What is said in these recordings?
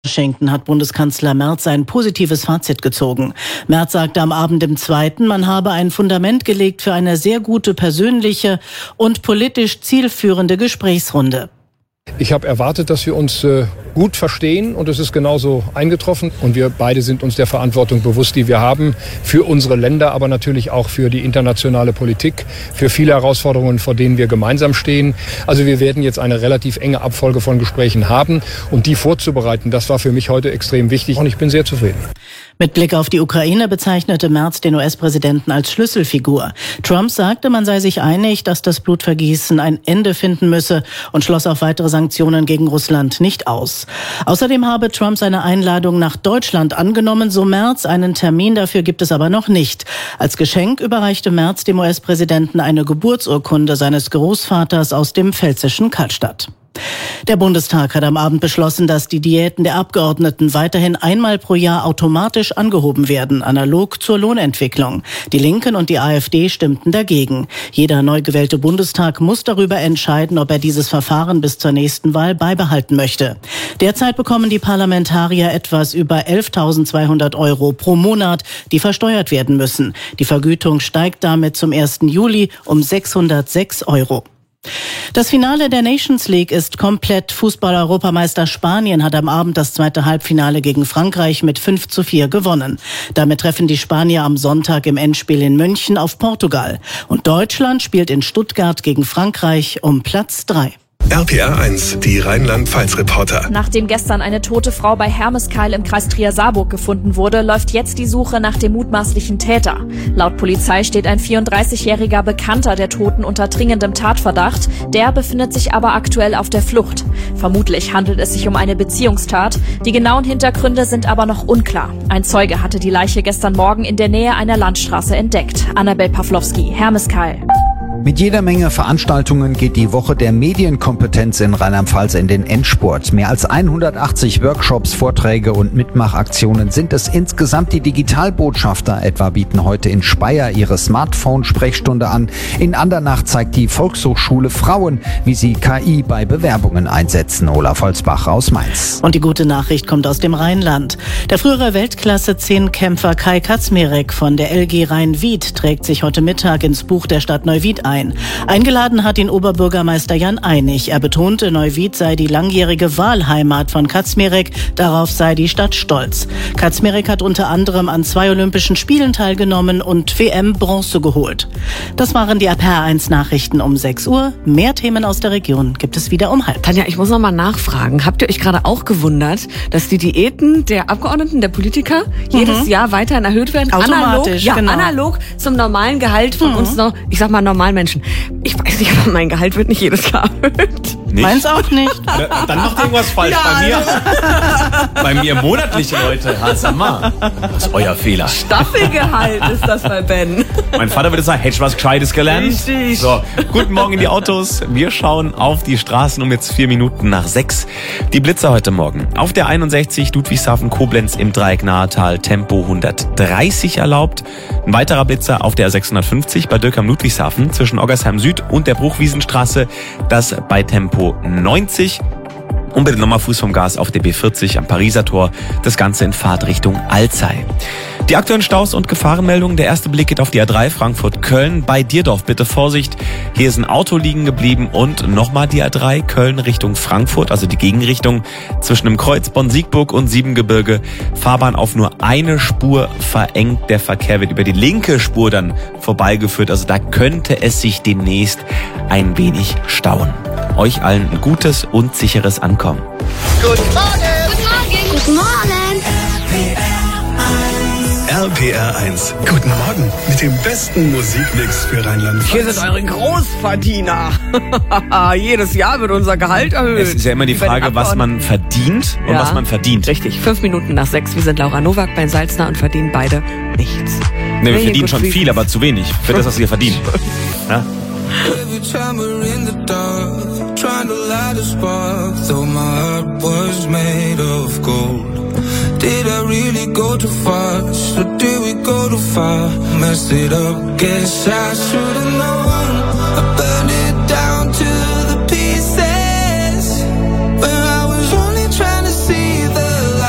Washington hat Bundeskanzler Merz ein positives Fazit gezogen. Merz sagte am Abend im Zweiten, man habe ein Fundament gelegt für eine sehr gute persönliche und politisch zielführende Gesprächsrunde. Ich habe erwartet, dass wir uns gut verstehen, und es ist genauso eingetroffen. Und wir beide sind uns der Verantwortung bewusst, die wir haben für unsere Länder, aber natürlich auch für die internationale Politik, für viele Herausforderungen, vor denen wir gemeinsam stehen. Also wir werden jetzt eine relativ enge Abfolge von Gesprächen haben, um die vorzubereiten. Das war für mich heute extrem wichtig und ich bin sehr zufrieden. Mit Blick auf die Ukraine bezeichnete Merz den US-Präsidenten als Schlüsselfigur. Trump sagte, man sei sich einig, dass das Blutvergießen ein Ende finden müsse und schloss auf weitere Sanktionen gegen Russland nicht aus. Außerdem habe Trump seine Einladung nach Deutschland angenommen, so Merz. Einen Termin dafür gibt es aber noch nicht. Als Geschenk überreichte Merz dem US-Präsidenten eine Geburtsurkunde seines Großvaters aus dem pfälzischen Karlstadt. Der Bundestag hat am Abend beschlossen, dass die Diäten der Abgeordneten weiterhin einmal pro Jahr automatisch angehoben werden, analog zur Lohnentwicklung. Die Linken und die AfD stimmten dagegen. Jeder neu gewählte Bundestag muss darüber entscheiden, ob er dieses Verfahren bis zur nächsten Wahl beibehalten möchte. Derzeit bekommen die Parlamentarier etwas über 11.200 € pro Monat, die versteuert werden müssen. Die Vergütung steigt damit zum 1. Juli um 606 €. Das Finale der Nations League ist komplett. Fußball-Europameister Spanien hat am Abend das zweite Halbfinale gegen Frankreich mit 5:4 gewonnen. Damit treffen die Spanier am Sonntag im Endspiel in München auf Portugal. Und Deutschland spielt in Stuttgart gegen Frankreich um Platz 3. RPR 1, die Rheinland-Pfalz-Reporter. Nachdem gestern eine tote Frau bei Hermeskeil im Kreis Trier-Saarburg gefunden wurde, läuft jetzt die Suche nach dem mutmaßlichen Täter. Laut Polizei steht ein 34-jähriger Bekannter der Toten unter dringendem Tatverdacht. Der befindet sich aber aktuell auf der Flucht. Vermutlich handelt es sich um eine Beziehungstat. Die genauen Hintergründe sind aber noch unklar. Ein Zeuge hatte die Leiche gestern Morgen in der Nähe einer Landstraße entdeckt. Annabel Pawlowski, Hermeskeil. Mit jeder Menge Veranstaltungen geht die Woche der Medienkompetenz in Rheinland-Pfalz in den Endspurt. Mehr als 180 Workshops, Vorträge und Mitmachaktionen sind es insgesamt. Die Digitalbotschafter etwa bieten heute in Speyer ihre Smartphone-Sprechstunde an. In Andernach zeigt die Volkshochschule Frauen, wie sie KI bei Bewerbungen einsetzen. Olaf Holzbach aus Mainz. Und die gute Nachricht kommt aus dem Rheinland. Der frühere Weltklasse-10-Kämpfer Kai Kaczmarek von der LG Rhein-Wied trägt sich heute Mittag ins Buch der Stadt Neuwied ein. Eingeladen hat ihn Oberbürgermeister Jan Einig. Er betonte, Neuwied sei die langjährige Wahlheimat von Kaczmarek. Darauf sei die Stadt stolz. Kaczmarek hat unter anderem an 2 Olympischen Spielen teilgenommen und WM-Bronze geholt. Das waren die RPR1 Nachrichten um 6 Uhr. Mehr Themen aus der Region gibt es wieder um 12:30. Tanja, ich muss noch mal nachfragen. Habt ihr euch gerade auch gewundert, dass die Diäten der Abgeordneten, der Politiker jedes Jahr weiterhin erhöht werden? Automatisch, analog zum normalen Gehalt von uns noch, ich sag mal, normalen Menschen. Ich weiß nicht, aber mein Gehalt wird nicht jedes Jahr erhöht. Meins auch nicht. Dann macht irgendwas falsch bei mir monatliche Leute. Sag mal, das ist euer Fehler. Staffelgehalt ist das bei Ben. Mein Vater würde sagen, hättest du was Gescheites gelernt? Richtig. So, guten Morgen in die Autos. Wir schauen auf die Straßen um jetzt 4 Minuten nach 6. Die Blitzer heute Morgen. Auf der 61 Ludwigshafen-Koblenz im Dreieck Nahetal Tempo 130 erlaubt. Ein weiterer Blitzer auf der 650 bei Dürkheim-Ludwigshafen zwischen Oggersheim Süd und der Bruchwiesenstraße. Das bei Tempo 90. Und bitte nochmal Fuß vom Gas auf der B40 am Pariser Tor. Das Ganze in Fahrtrichtung Alzey. Die aktuellen Staus und Gefahrenmeldungen. Der erste Blick geht auf die A3 Frankfurt-Köln. Bei Dierdorf bitte Vorsicht. Hier ist ein Auto liegen geblieben. Und nochmal die A3 Köln Richtung Frankfurt, also die Gegenrichtung. Zwischen dem Kreuz Bonn-Siegburg und Siebengebirge. Fahrbahn auf nur eine Spur verengt. Der Verkehr wird über die linke Spur dann vorbeigeführt. Also da könnte es sich demnächst ein wenig stauen. Euch allen ein gutes und sicheres Ankommen. Guten Morgen! Guten Morgen! RPR 1, guten Morgen mit dem besten Musikmix für Rheinland-Pfalz. Hier sind eure Großverdiener. Jedes Jahr wird unser Gehalt erhöht. Es ist ja immer die Frage, was man verdient und was man verdient. Richtig, 5 Minuten nach 6. Wir sind Laura Nowak, Ben Salzner und verdienen beide nichts. Ne, wir verdienen schon viel, aber zu wenig für das, was wir verdienen. Ja? Every time we're in the dark, trying to light a spark, though my heart was made of gold. Did I really go too fast, or did we go too far? Messed it up, guess I should've known. I burned it down to the pieces, when I was only trying to see the light.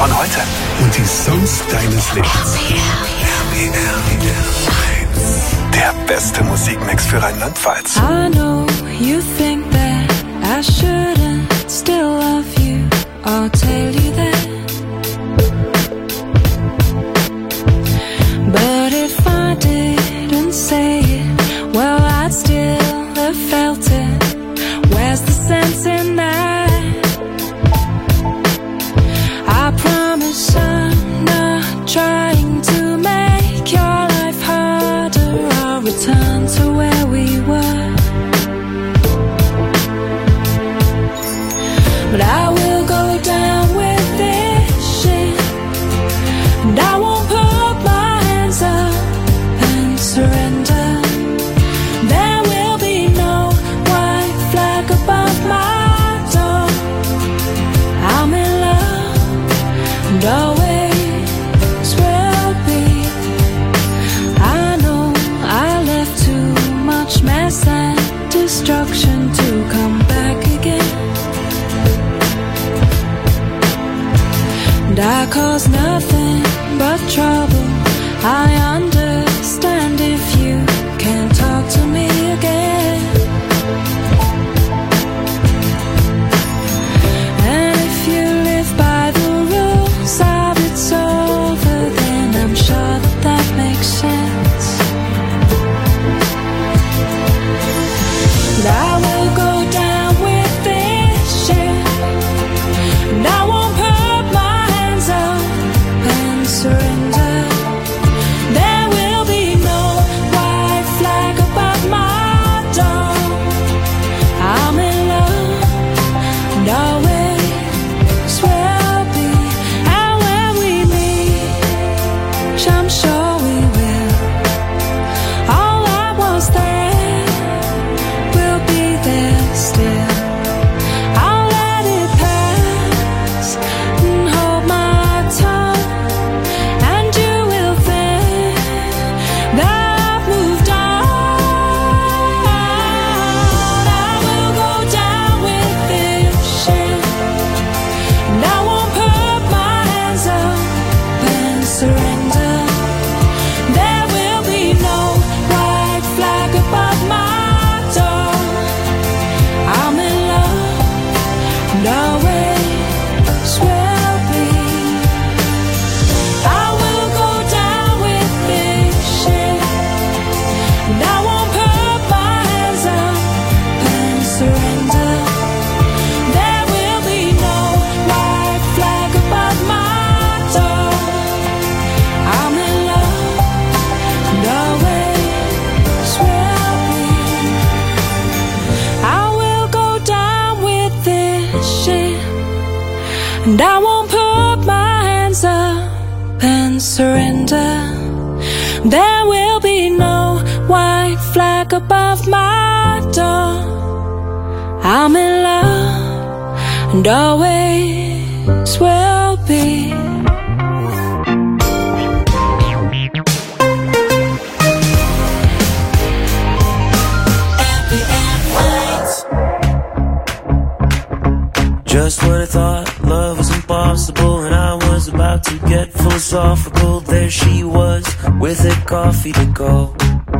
von heute und die Songs deines Lebens. Der beste Musikmix für Rheinland-Pfalz. I know you think that I shouldn't still love you. I'll tell you that. But if I didn't say it, well, I'd still have felt it. Where's the sense in that? I promise I'm not trying to make your life harder. I'll return to where we were. But I will go down with this shit, and I won't put my hands up and surrender. There will be no white flag above my door. I'm in love and always will be. I know I left too much mess and destruction to come back again. And I cause nothing but trouble. I understand if you can't talk to me again. And if you live by the rules of it's over, then I'm sure that that makes sense. And I will go down with this shit, and I won't put my hands up and surrender. There will be no white flag above my door. I'm in love and always will be. And when we meet, I'm sure we will, all I was there will be there still. I'll let it pass and hold my tongue, and you will think that I've moved on. I will go down with this shit, and I won't put my hands up and surrender. There will be no white flag above my door. I'm in love and always will be. I will go down with this shit, and I won't put my hands up and surrender. There will be no white flag above my door. I'm in love and always will be. I will go down with this shit, and I won't put my hands up and surrender. There will be no white flag above my door. I'm in love and always will be. Just when I thought love was impossible and I was about to get philosophical, there she was with a coffee to go.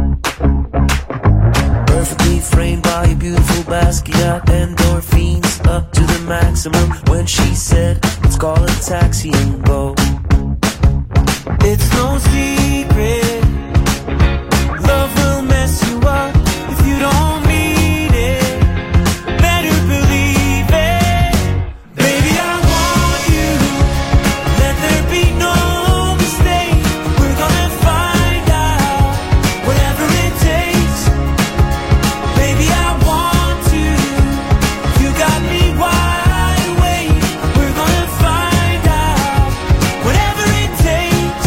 Perfectly framed by a beautiful Basquiat, endorphins up to the maximum when she said, let's call a taxi and go. It's no secret, love will mess you up if you don't mean it. Better believe it. Baby, I want you. Let there be no mistake. We're gonna find out whatever it takes. Baby, I want you. You got me wide awake. We're gonna find out whatever it takes.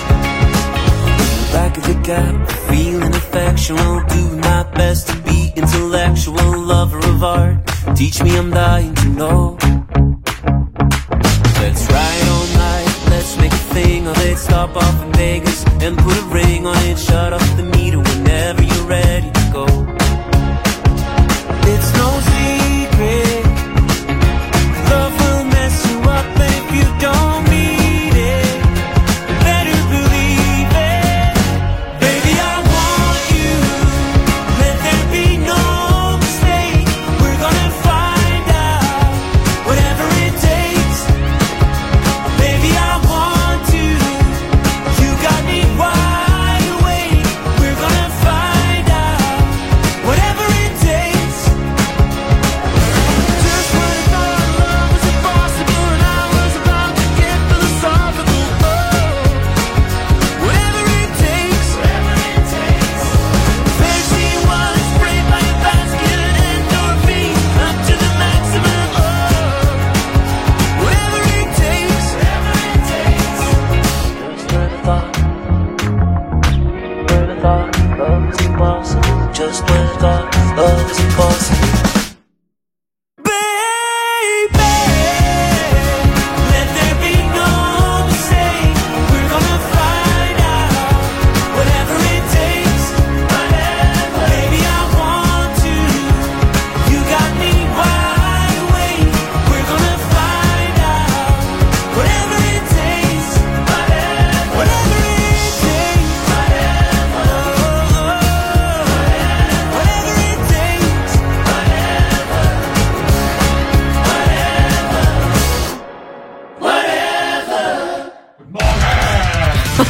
Back of the gap, feeling affection. I'll do my best to be intellectual, lover of art. Teach me, I'm dying to know. Let's ride all night, let's make a thing of it. Stop off in Vegas and put a ring on it. Shut off the meter whenever you're ready to go. It's no secret, love will mess you up if you don't mean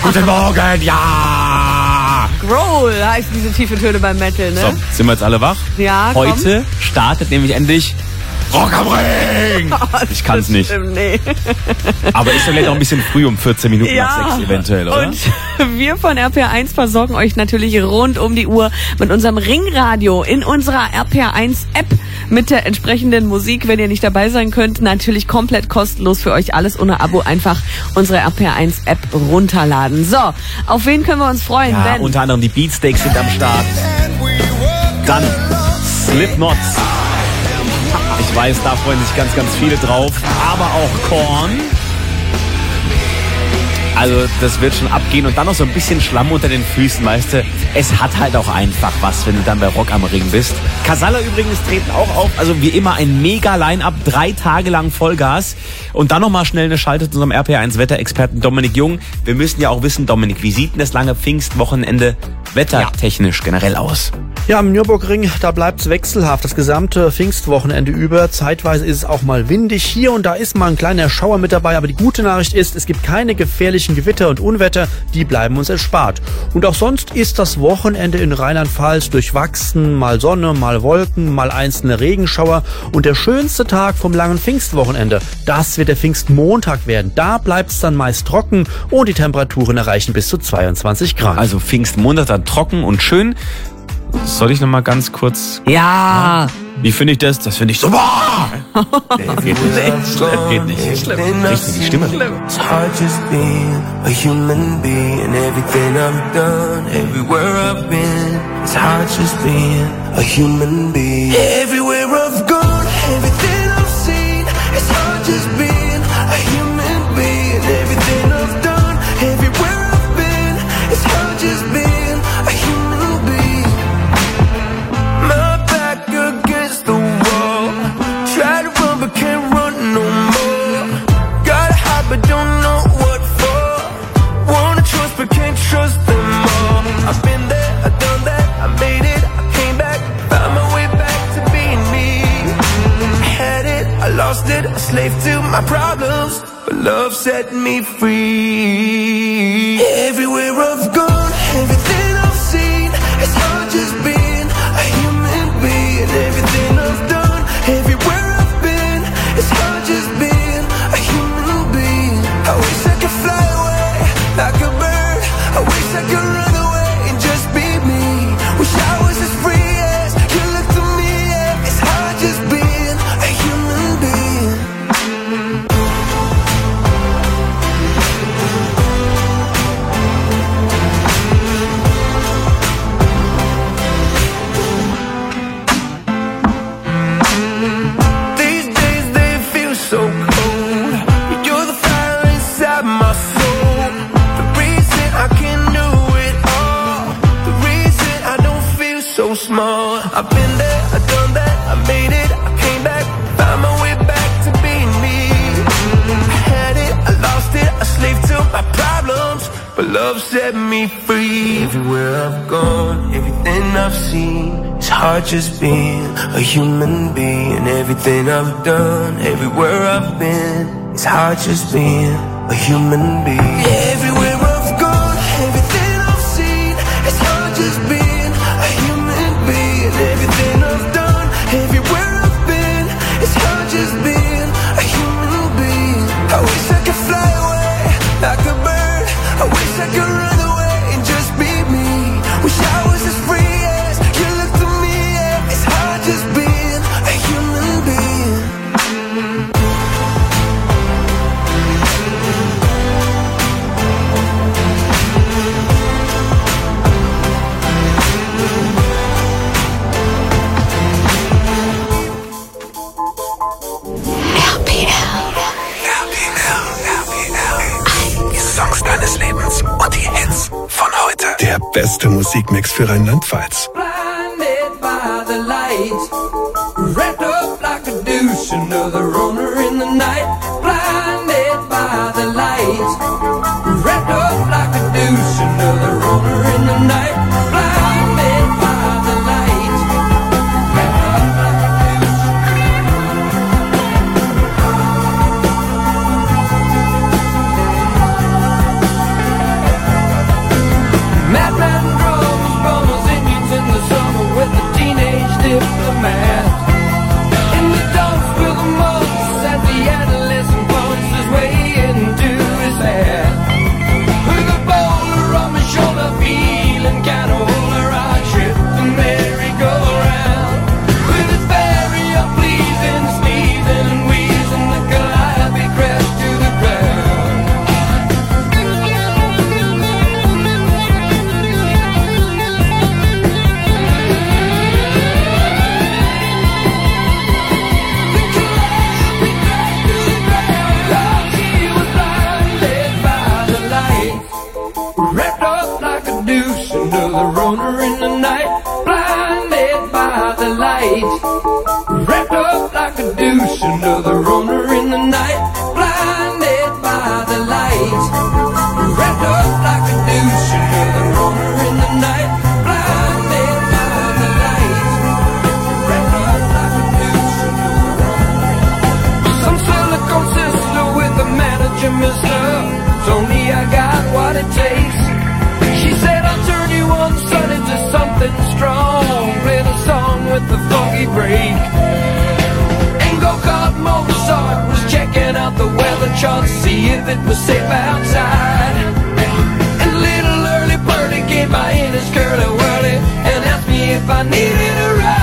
Guten Morgen, ja! Growl heißen diese tiefen Töne beim Metal, ne? So, sind wir jetzt alle wach? Ja, Heute startet nämlich endlich Rock am Ring! Ich kann's nicht. Nee. Aber ist ja vielleicht auch ein bisschen früh, um 14 Minuten nach 6 eventuell, oder? Und wir von RPR1 versorgen euch natürlich rund um die Uhr mit unserem Ringradio in unserer RPR1-App mit der entsprechenden Musik. Wenn ihr nicht dabei sein könnt, natürlich komplett kostenlos für euch, alles ohne Abo. Einfach unsere RPR1-App runterladen. So, auf wen können wir uns freuen? Ja, unter anderem die Beatsteaks sind am Start. Dann Slipknot. Ich weiß, da freuen sich ganz, ganz viele drauf. Aber auch Korn. Also das wird schon abgehen. Und dann noch so ein bisschen Schlamm unter den Füßen, weißt du. Es hat halt auch einfach was, wenn du dann bei Rock am Ring bist. Casalla übrigens treten auch auf. Also wie immer ein mega Line-Up. 3 Tage lang Vollgas. Und dann nochmal schnell eine Schalte zu unserem RPR1-Wetterexperten Dominik Jung. Wir müssen ja auch wissen, Dominik, wie sieht denn das lange Pfingstwochenende wettertechnisch generell aus? Ja, am Nürburgring, da bleibt's wechselhaft das gesamte Pfingstwochenende über. Zeitweise ist es auch mal windig. Hier und da ist mal ein kleiner Schauer mit dabei. Aber die gute Nachricht ist, es gibt keine gefährlichen Gewitter und Unwetter. Die bleiben uns erspart. Und auch sonst ist das Wochenende in Rheinland-Pfalz durchwachsen. Mal Sonne, mal Wolken, mal einzelne Regenschauer. Und der schönste Tag vom langen Pfingstwochenende, das wird der Pfingstmontag werden. Da bleibt's dann meist trocken und die Temperaturen erreichen bis zu 22 Grad. Also Pfingstmontag dann trocken und schön. Soll ich noch mal ganz kurz... Ja. Wie finde ich das? Das finde ich super. Nee, geht nicht. Schlimm. Geht nicht. Schlimm. Richtig, die Stimme. It's hard just being a human being. Everything I've done, everywhere I've been. It's hard just being a human being. Everywhere I've gone, everything I've seen. It's hard just being a human being. Everything I've done, everywhere I've been. It's hard just being a human being. My back against the wall. Try to run but can't run no more. Gotta hide but don't know what for. Wanna trust but can't trust them all. I've been there, I've done that, I made it, I came back, found my way back to being me. I had it, I lost it, a slave to my problems, but love set me free. Everywhere I've gone, everything I've seen, it's hard just being a human being. Everything I've done, everywhere I've been, it's hard just being a human being. I wish I could fly away like a bird. I wish I could run away and just be me. Wish I was as free as you look to me. Yeah, it's hard just being a human being. These days they feel so cold. You're the fire inside my soul. The reason I can do it all. The reason I don't feel so small. I've been there, I've done that, I made it, I came back, found my way back to being me. I had it, I lost it, a slave to my problems, but love set me free. Everywhere I've gone, everything I've seen, it's hard just being a human being. Everything I've done, everywhere I've been, it's hard just being a human being. Everywhere I've gone, everything I've seen, it's hard just being a human being. Everything I've done, everywhere I've been, it's hard just being a human being. I wish I could fly away like a bird. I wish I could run away and just be me. Wish I was as free as you look to me. Yeah, it's hard just being a human being. Die Songs deines Lebens und die Hits von heute. Der beste Musikmix für Rheinland-Pfalz. Blinded by the lights, wrapped up like a douche, another runner in the night. Blinded by the lights, wrapped up like a douche, another runner in the night. Blinded by the lights, wrapped up like a douche. told me I got what it takes. She said I'll turn you on, son, into something strong. Play the song with the funky break. And go-kart Mozart was checking out the weather chart to see if it was safe outside. And little early birdie gave my in his curly whirly and asked me if I needed a ride.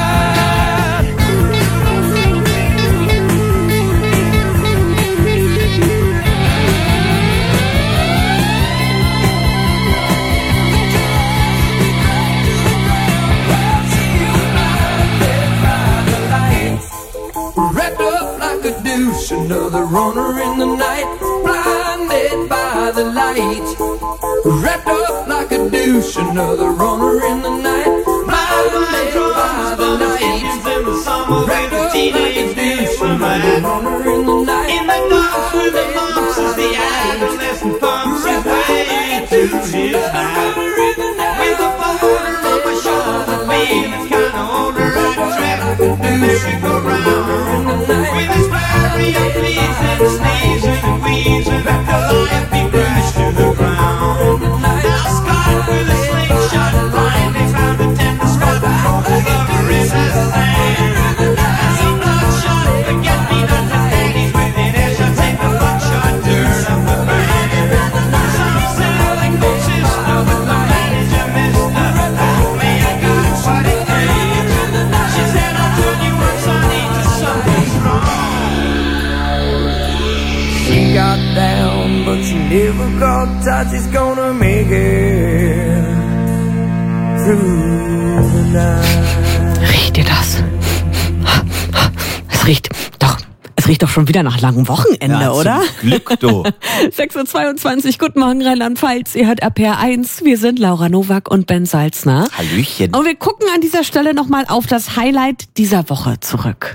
Wrapped up like a deuce, another runner in the night, blinded by the light. Wrapped up like a deuce, another runner in the night, blinded by the light. Wrapped up like a deuce, another runner in the night, in the dark with the lumps as the adolescent pumps his way to his night. With a boulder on my shoulder, feeling kinda older, riding track with the merry-go-round. With his flurry of pleasing, sneezing and wheezing, life he crashed to the ground. Now Scott with a slingshot, blinding round a tender spot, over his hand. As a bloodshot, forget-me-not the ladies with an edge, I'll take the buckshot dirt off the band. Some selling good sister with my manager, mister. May I got what it takes. She said I'll turn you on, sonny, to something strong. She got down, but she never got tight. She's gonna make it through the night. Riecht ihr das? Es riecht doch schon wieder nach langem Wochenende, Ja, oder? Zum Glück, du. 6.22 Uhr, guten Morgen Rheinland-Pfalz. Ihr hört RPR 1. Wir sind Laura Nowak und Ben Salzner. Hallöchen. Und wir gucken an dieser Stelle nochmal auf das Highlight dieser Woche zurück.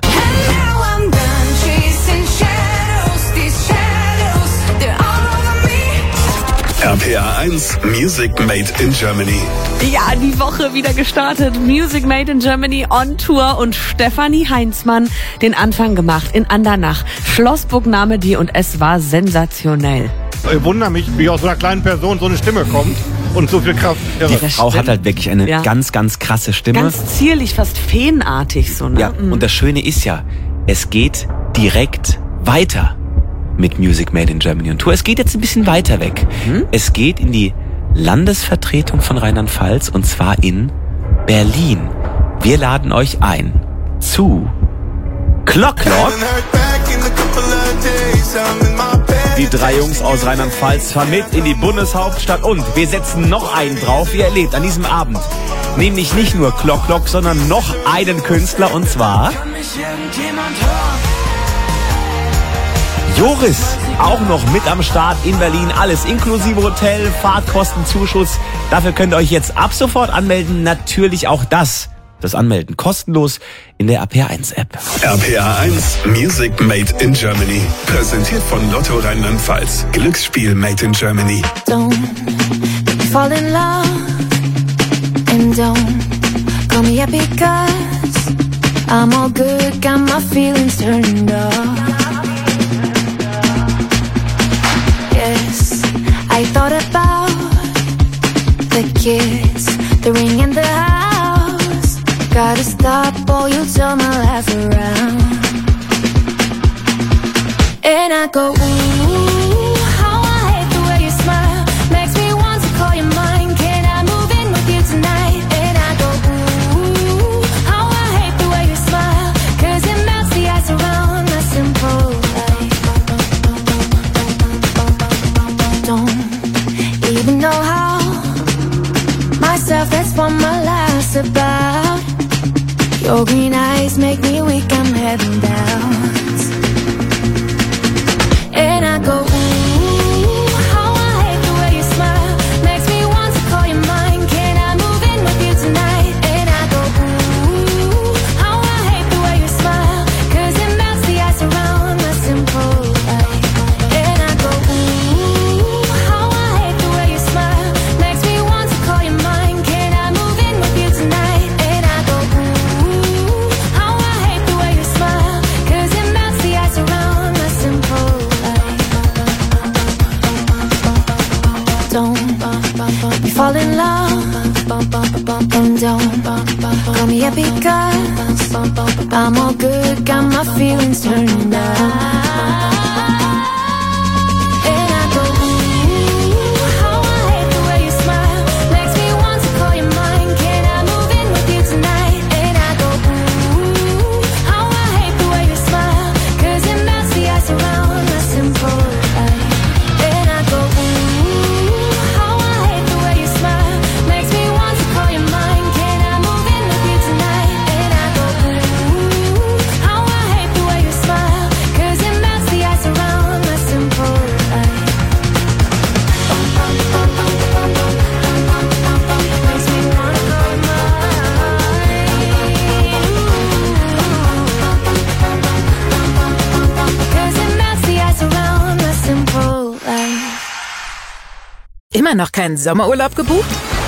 RPR 1 Music Made in Germany. Ja, die Woche wieder gestartet. Music Made in Germany on Tour und Stefanie Heinzmann den Anfang gemacht in Andernach. Schlossburg-Name die und es war sensationell. Ich wundere mich, wie aus so einer kleinen Person so eine Stimme kommt und so viel Kraft. Die Frau hat halt wirklich eine ganz, ganz krasse Stimme. Ganz zierlich, fast feenartig so, ne? Ja, und das Schöne ist ja, es geht direkt weiter mit Music Made in Germany on Tour. Es geht jetzt ein bisschen weiter weg. Es geht in die Landesvertretung von Rheinland-Pfalz und zwar in Berlin. Wir laden euch ein zu Clock Clock. Die drei Jungs aus Rheinland-Pfalz fahren mit in die Bundeshauptstadt und wir setzen noch einen drauf. Ihr erlebt an diesem Abend nämlich nicht nur Clock Clock, sondern noch einen Künstler und zwar Joris, auch noch mit am Start in Berlin. Alles inklusive Hotel, Fahrtkostenzuschuss. Dafür könnt ihr euch jetzt ab sofort anmelden. Natürlich auch das Anmelden kostenlos in der RPR 1 App. RPR 1 Music Made in Germany. Präsentiert von Lotto Rheinland-Pfalz. Glücksspiel Made in Germany. Don't fall in love and don't call me up because I'm all good, got my feelings turned off. Yes, I thought about the kiss, the ring and the house. Gotta stop or you'll turn my life around. And I go, ooh, how I hate the way you smile. Makes me want to call you mine. Can I move in with you tonight? And I go, ooh, how I hate the way you smile. 'Cause it melts the ice around my simple life. Don't even know how. Myself, that's what my life's about. Your green eyes make me weak, I'm heading down. fall in love and don't call me happy 'cause I'm all good, got my feelings turned up. Immer noch keinen Sommerurlaub gebucht?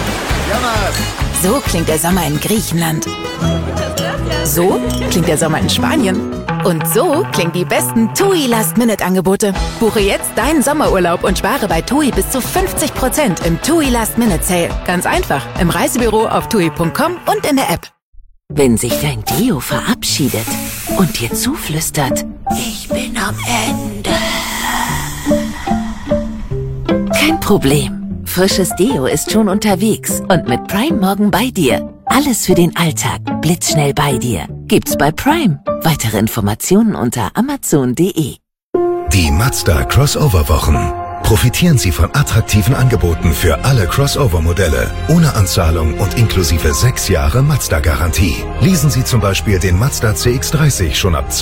So klingt der Sommer in Griechenland. So klingt der Sommer in Spanien. Und so klingen die besten TUI Last-Minute-Angebote. Buche jetzt deinen Sommerurlaub und spare bei TUI bis zu 50% im TUI Last-Minute-Sale. Ganz einfach, im Reisebüro auf TUI.com und in der App. Wenn sich dein Deo verabschiedet und dir zuflüstert, ich bin am Ende. Kein Problem. Frisches Deo ist schon unterwegs und mit Prime morgen bei dir. Alles für den Alltag, blitzschnell bei dir. Gibt's bei Prime. Weitere Informationen unter amazon.de. Die Mazda Crossover-Wochen. Profitieren Sie von attraktiven Angeboten für alle Crossover-Modelle, ohne Anzahlung und inklusive 6 Jahre Mazda-Garantie. Leasen Sie zum Beispiel den Mazda CX-30 schon ab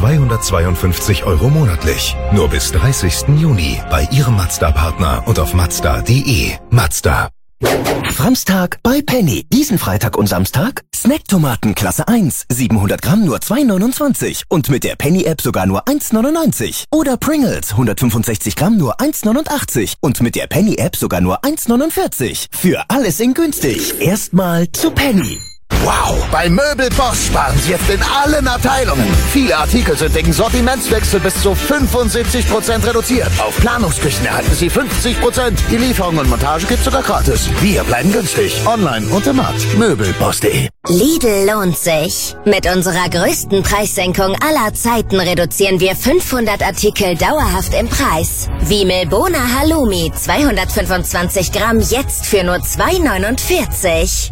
252 € monatlich. Nur bis 30. Juni bei Ihrem Mazda-Partner und auf mazda.de. Mazda. Framstag bei Penny. Diesen Freitag und Samstag Snacktomaten Klasse 1, 700 Gramm nur 2,29 und mit der Penny-App sogar nur 1,99. Oder Pringles, 165 Gramm nur 1,89 und mit der Penny-App sogar nur 1,49. Für alles in günstig. Erstmal zu Penny. Wow, bei Möbelboss sparen Sie jetzt in allen Abteilungen. Viele Artikel sind wegen Sortimentswechsel bis zu 75% reduziert. Auf Planungsküchen erhalten Sie 50%. Die Lieferung und Montage gibt's sogar gratis. Wir bleiben günstig. Online und im Markt. Möbelboss.de. Lidl lohnt sich. Mit unserer größten Preissenkung aller Zeiten reduzieren wir 500 Artikel dauerhaft im Preis. Wie Milbona Halloumi, 225 Gramm, jetzt für nur 2,49.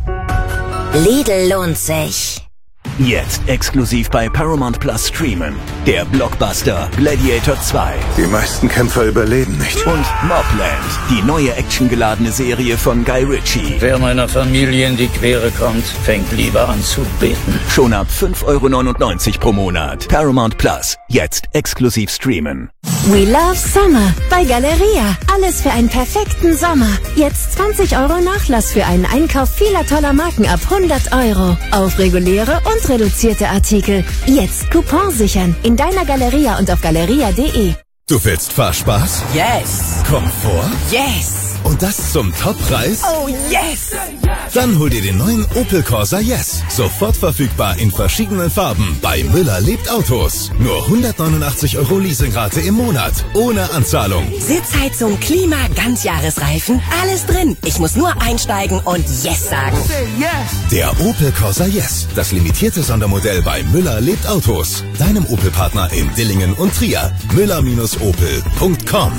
Lidl lohnt sich. Jetzt exklusiv bei Paramount Plus streamen. Der Blockbuster Gladiator 2. Die meisten Kämpfer überleben nicht. Und Mobland, die neue actiongeladene Serie von Guy Ritchie. Wer meiner Familie in die Quere kommt, fängt lieber an zu beten. Schon ab 5,99 € pro Monat. Paramount Plus, jetzt exklusiv streamen. We love Summer bei Galeria. Alles für einen perfekten Sommer. Jetzt 20 € Nachlass für einen Einkauf vieler toller Marken ab 100 €. Auf reguläre und reduzierte Artikel. Jetzt Coupon sichern. In deiner Galeria und auf galeria.de. Du willst Fahrspaß? Yes. Komfort? Yes. Und das zum Toppreis? Oh yes. Dann hol dir den neuen Opel Corsa Yes. Sofort verfügbar in verschiedenen Farben bei Müller lebt Autos. Nur 189 € Leasingrate im Monat. Ohne Anzahlung. Sitzheizung, Klima, Ganzjahresreifen, alles drin. Ich muss nur einsteigen und Yes sagen. Der Opel Corsa Yes. Das limitierte Sondermodell bei Müller lebt Autos. Deinem Opel-Partner in Dillingen und Trier. Müller-opel.com.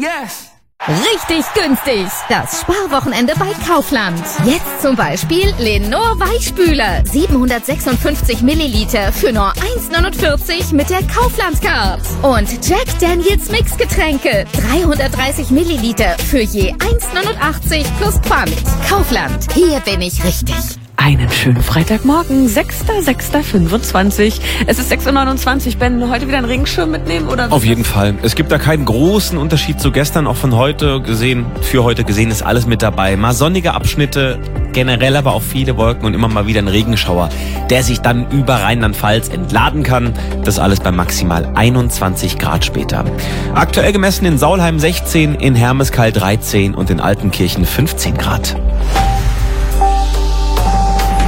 Richtig günstig. Das Sparwochenende bei Kaufland. Jetzt zum Beispiel Lenor Weichspüler. 756 Milliliter für nur 1,49 mit der Kaufland-Card. Und Jack Daniels Mixgetränke. 330 Milliliter für je 1,89 plus Pfand. Kaufland. Hier bin ich richtig. Einen schönen Freitagmorgen, 6.6.25. Es ist 6.29 Uhr. Ben, heute wieder einen Regenschirm mitnehmen? Oder? Auf jeden Fall. Es gibt da keinen großen Unterschied zu gestern, auch von heute gesehen. Für heute gesehen ist alles mit dabei. Mal sonnige Abschnitte, generell aber auch viele Wolken und immer mal wieder ein Regenschauer, der sich dann über Rheinland-Pfalz entladen kann. Das alles bei maximal 21 Grad später. Aktuell gemessen in Saulheim 16, in Hermeskeil 13 und in Altenkirchen 15 Grad.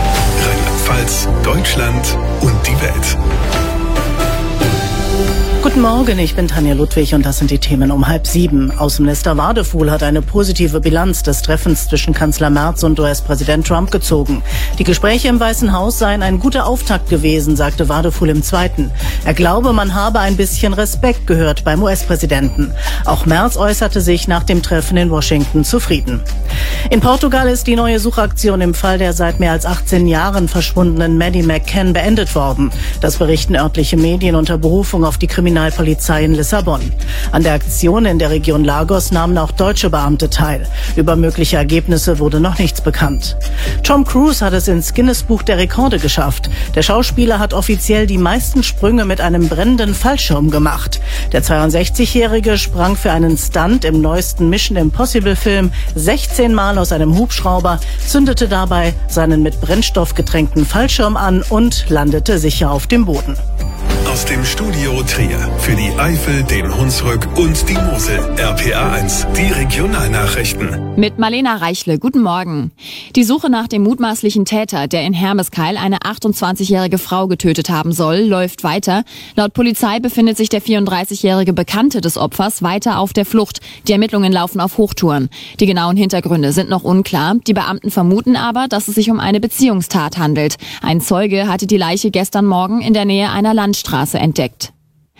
Deutschland und die Welt. Guten Morgen, ich bin Tanja Ludwig und das sind die Themen um 6:30. Außenminister Wadefuhl hat eine positive Bilanz des Treffens zwischen Kanzler Merz und US-Präsident Trump gezogen. Die Gespräche im Weißen Haus seien ein guter Auftakt gewesen, sagte Wadefuhl im Zweiten. Er glaube, man habe ein bisschen Respekt gehört beim US-Präsidenten. Auch Merz äußerte sich nach dem Treffen in Washington zufrieden. In Portugal ist die neue Suchaktion im Fall der seit mehr als 18 Jahren verschwundenen Maddie McCann beendet worden. Das berichten örtliche Medien unter Berufung auf die Kriminalpolizei in Lissabon. An der Aktion in der Region Lagos nahmen auch deutsche Beamte teil. Über mögliche Ergebnisse wurde noch nichts bekannt. Tom Cruise hat es ins Guinness-Buch der Rekorde geschafft. Der Schauspieler hat offiziell die meisten Sprünge mit einem brennenden Fallschirm gemacht. Der 62-Jährige sprang für einen Stunt im neuesten Mission Impossible-Film 16 Mal aus einem Hubschrauber, zündete dabei seinen mit Brennstoff getränkten Fallschirm an und landete sicher auf dem Boden. Aus dem Studio Trier für die Eifel, den Hunsrück und die Mosel. RPA1, die Regionalnachrichten. Mit Marlena Reichle, guten Morgen. Die Suche nach dem mutmaßlichen Täter, der in Hermeskeil eine 28-jährige Frau getötet haben soll, läuft weiter. Laut Polizei befindet sich der 34-jährige Bekannte des Opfers weiter auf der Flucht. Die Ermittlungen laufen auf Hochtouren. Die genauen Hintergründe sind noch unklar. Die Beamten vermuten aber, dass es sich um eine Beziehungstat handelt. Ein Zeuge hatte die Leiche gestern Morgen in der Nähe einer Landstraße entdeckt.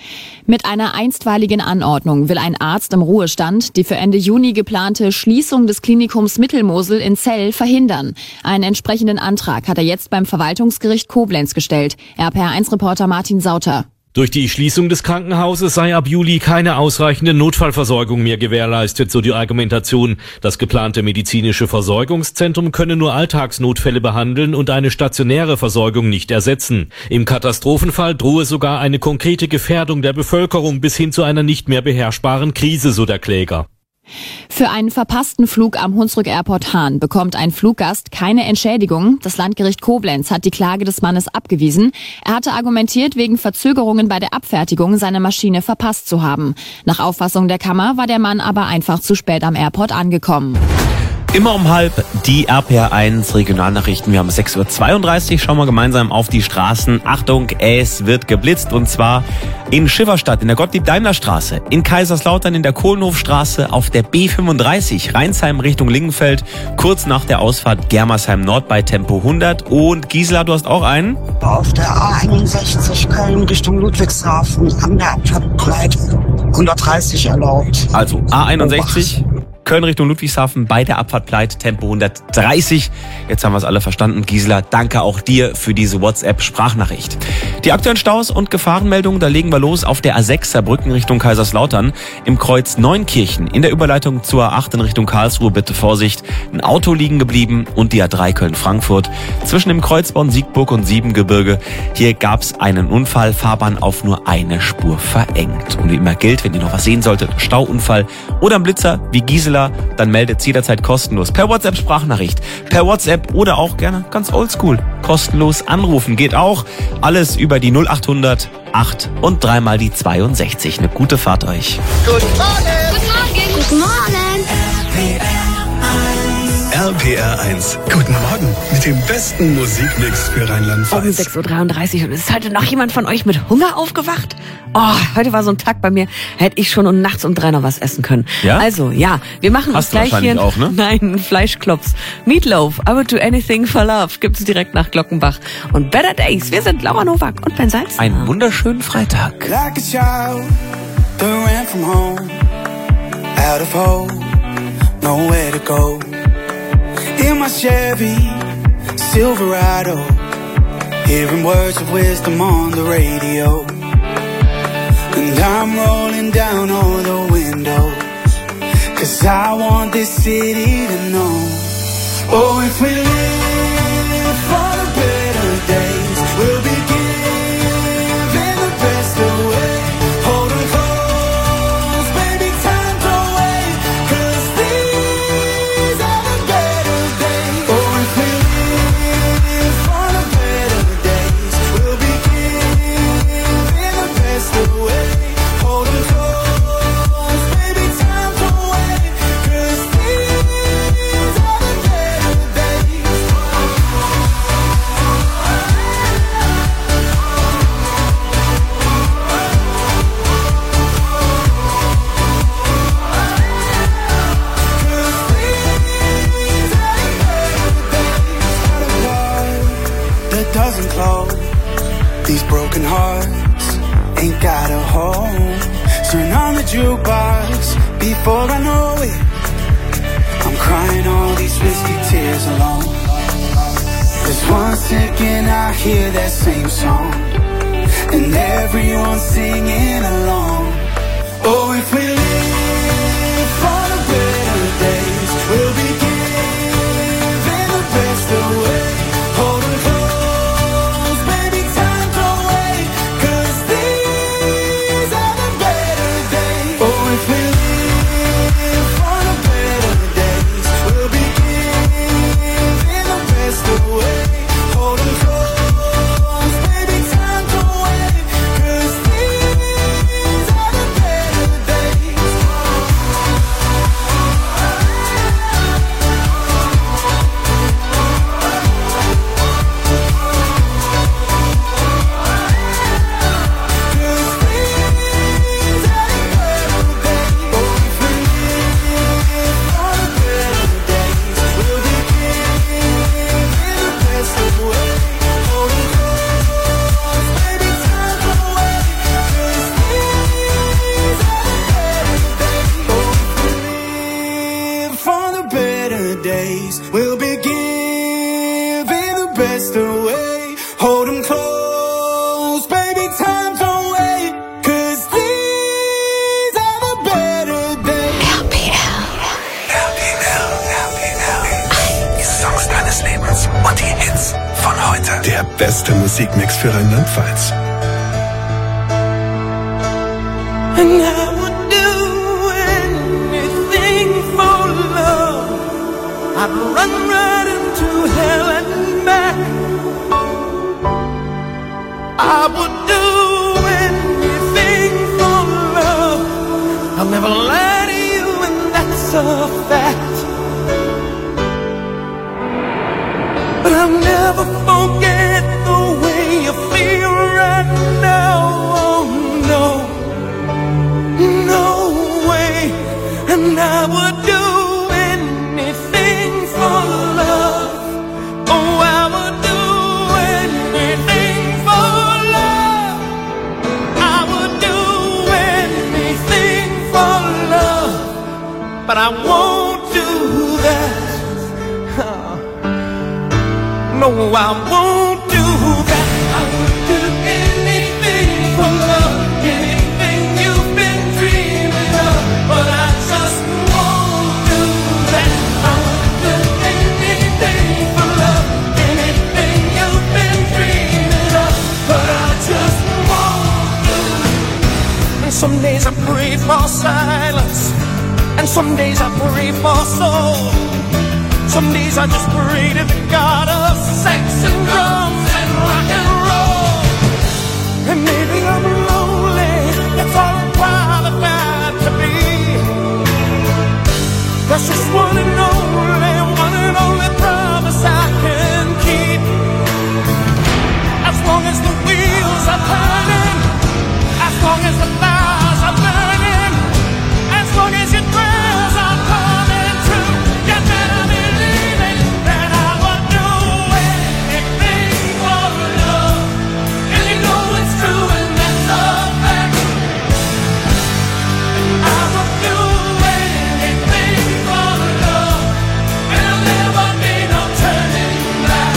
Mit einer einstweiligen Anordnung will ein Arzt im Ruhestand die für Ende Juni geplante Schließung des Klinikums Mittelmosel in Zell verhindern. Einen entsprechenden Antrag hat er jetzt beim Verwaltungsgericht Koblenz gestellt. RPA1-Reporter Martin Sauter. Durch die Schließung des Krankenhauses sei ab Juli keine ausreichende Notfallversorgung mehr gewährleistet, so die Argumentation. Das geplante medizinische Versorgungszentrum könne nur Alltagsnotfälle behandeln und eine stationäre Versorgung nicht ersetzen. Im Katastrophenfall drohe sogar eine konkrete Gefährdung der Bevölkerung bis hin zu einer nicht mehr beherrschbaren Krise, so der Kläger. Für einen verpassten Flug am Hunsrück Airport Hahn bekommt ein Fluggast keine Entschädigung. Das Landgericht Koblenz hat die Klage des Mannes abgewiesen. Er hatte argumentiert, wegen Verzögerungen bei der Abfertigung seine Maschine verpasst zu haben. Nach Auffassung der Kammer war der Mann aber einfach zu spät am Airport angekommen. Immer um 6:30 die RPA1 Regionalnachrichten. Wir haben 6:32 Uhr. Schauen wir gemeinsam auf die Straßen. Achtung, es wird geblitzt und zwar in Schifferstadt, in der Gottlieb-Daimler-Straße, in Kaiserslautern, in der Kohlenhofstraße, auf der B35, Rheinsheim Richtung Lingenfeld, kurz nach der Ausfahrt Germersheim Nord bei Tempo 100. Und Gisela, du hast auch einen? Auf der A61 Köln Richtung Ludwigshafen an der Abfahrtbreite 130 erlaubt. Also A61. Köln Richtung Ludwigshafen bei der Abfahrt Pleit, Tempo 130. Jetzt haben wir es alle verstanden. Gisela, danke auch dir für diese WhatsApp-Sprachnachricht. Die aktuellen Staus und Gefahrenmeldungen, da legen wir los auf der A6 Saarbrücken Richtung Kaiserslautern. Im Kreuz Neunkirchen in der Überleitung zur A8 in Richtung Karlsruhe bitte Vorsicht. Ein Auto liegen geblieben und die A3 Köln-Frankfurt. Zwischen dem Kreuzborn Siegburg und Siebengebirge. Hier gab es einen Unfall, Fahrbahn auf nur eine Spur verengt. Und wie immer gilt, wenn ihr noch was sehen solltet, Stauunfall oder ein Blitzer wie Gisela, dann meldet es jederzeit kostenlos per WhatsApp-Sprachnachricht, per WhatsApp oder auch gerne ganz oldschool. Kostenlos anrufen geht auch. Alles über die 0800 8 und 3 mal die 62. Eine gute Fahrt euch. Guten Morgen. Guten Morgen. Guten Morgen. RPR1, guten Morgen mit dem besten Musikmix für Rheinland-Pfalz. Um 6:33 Uhr und ist heute noch jemand von euch mit Hunger aufgewacht? Oh, heute war so ein Tag bei mir, hätte ich schon nachts um 3 noch was essen können. Ja? Also, ja, wir machen uns gleich hier auch, ne? Nein, Fleischklops. Meatloaf, I would do anything for love, gibt's direkt nach Glockenbach. Und Better Days, wir sind Laura Nowak und Ben Salz. Einen wunderschönen Freitag. Like a child that ran from home, out of hope, nowhere to go. In my Chevy Silverado, hearing words of wisdom on the radio. And I'm rolling down all the windows, 'cause I want this city to know. Oh, if we live for the better days, we'll be giving the best away. Hold 'em close, baby, time to wait, 'cause these are the better days. Oh, if we live for the better days, we'll be giving the best away. Hold 'em close, baby, time to wait, 'cause these are the better days. these broken hearts ain't got a home. Turn on the jukebox before I know it. I'm crying all these risky tears alone. 'Cause one second I hear that same song and everyone's singing along. Oh, if we live for the better days, we'll be giving the best away. Hold 'em close, baby, time don't wait, 'cause these are the better days. Oh, if we live for the better days, we'll be giving the best away. Hold 'em close, baby, time don't wait, 'cause these are the better days. For the better days, we'll be giving the best away. Hold 'em close, baby, time don't wait, 'cause these are the better days. Die Songs deines Lebens und die Hits von heute. Der beste Musikmix für Rheinland-Pfalz. And I would do anything for love. I'd run right into hell and back. I would do anything for love. I'll never lie to you, and that's a fact. But I'll never forget the way you feel right now. Oh no, no way. And I would do anything for love. Oh, I would do anything for love. I would do anything for love. But I won't do that. No, I won't do that. I would do anything for love. Anything you've been dreaming of. But I just won't do that. I would do anything for love. Anything you've been dreaming of. But I just won't do that. And some days I pray for silence, and some days I pray for soul. Some days I just pray to the God of sex and drums and rock and roll. And maybe I'm lonely, that's all I'm qualified to be. That's just one and only promise I can keep. As long as the wheels are turning, as long as the fires are burning, as long as your prayers are coming true, you better believe it, that I would do anything for love. And you know it's true, and that's a fact. I would do anything for love, and there'll never be no turning back.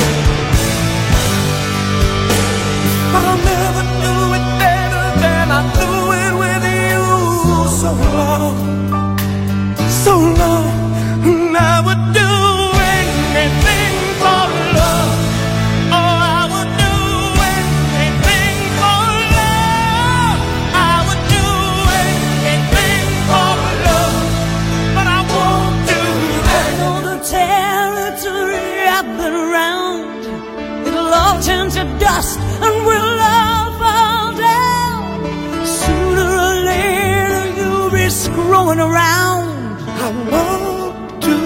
But I'll never do it better than I do it with you. So long, so long, and I would do anything for love. Oh, I would do anything for love. I would do anything for love, but I won't do that. I know the territory I've been around, it'll all turn to dust and we'll all fall down. Sooner or later you'll be screwing around. I won't do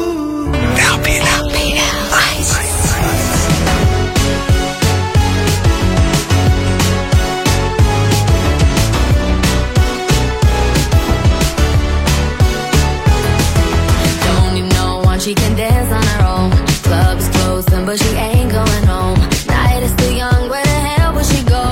Don't you know one, she can dance on her own. Club is closing, but she ain't going home. Night is still young, where the hell will she go?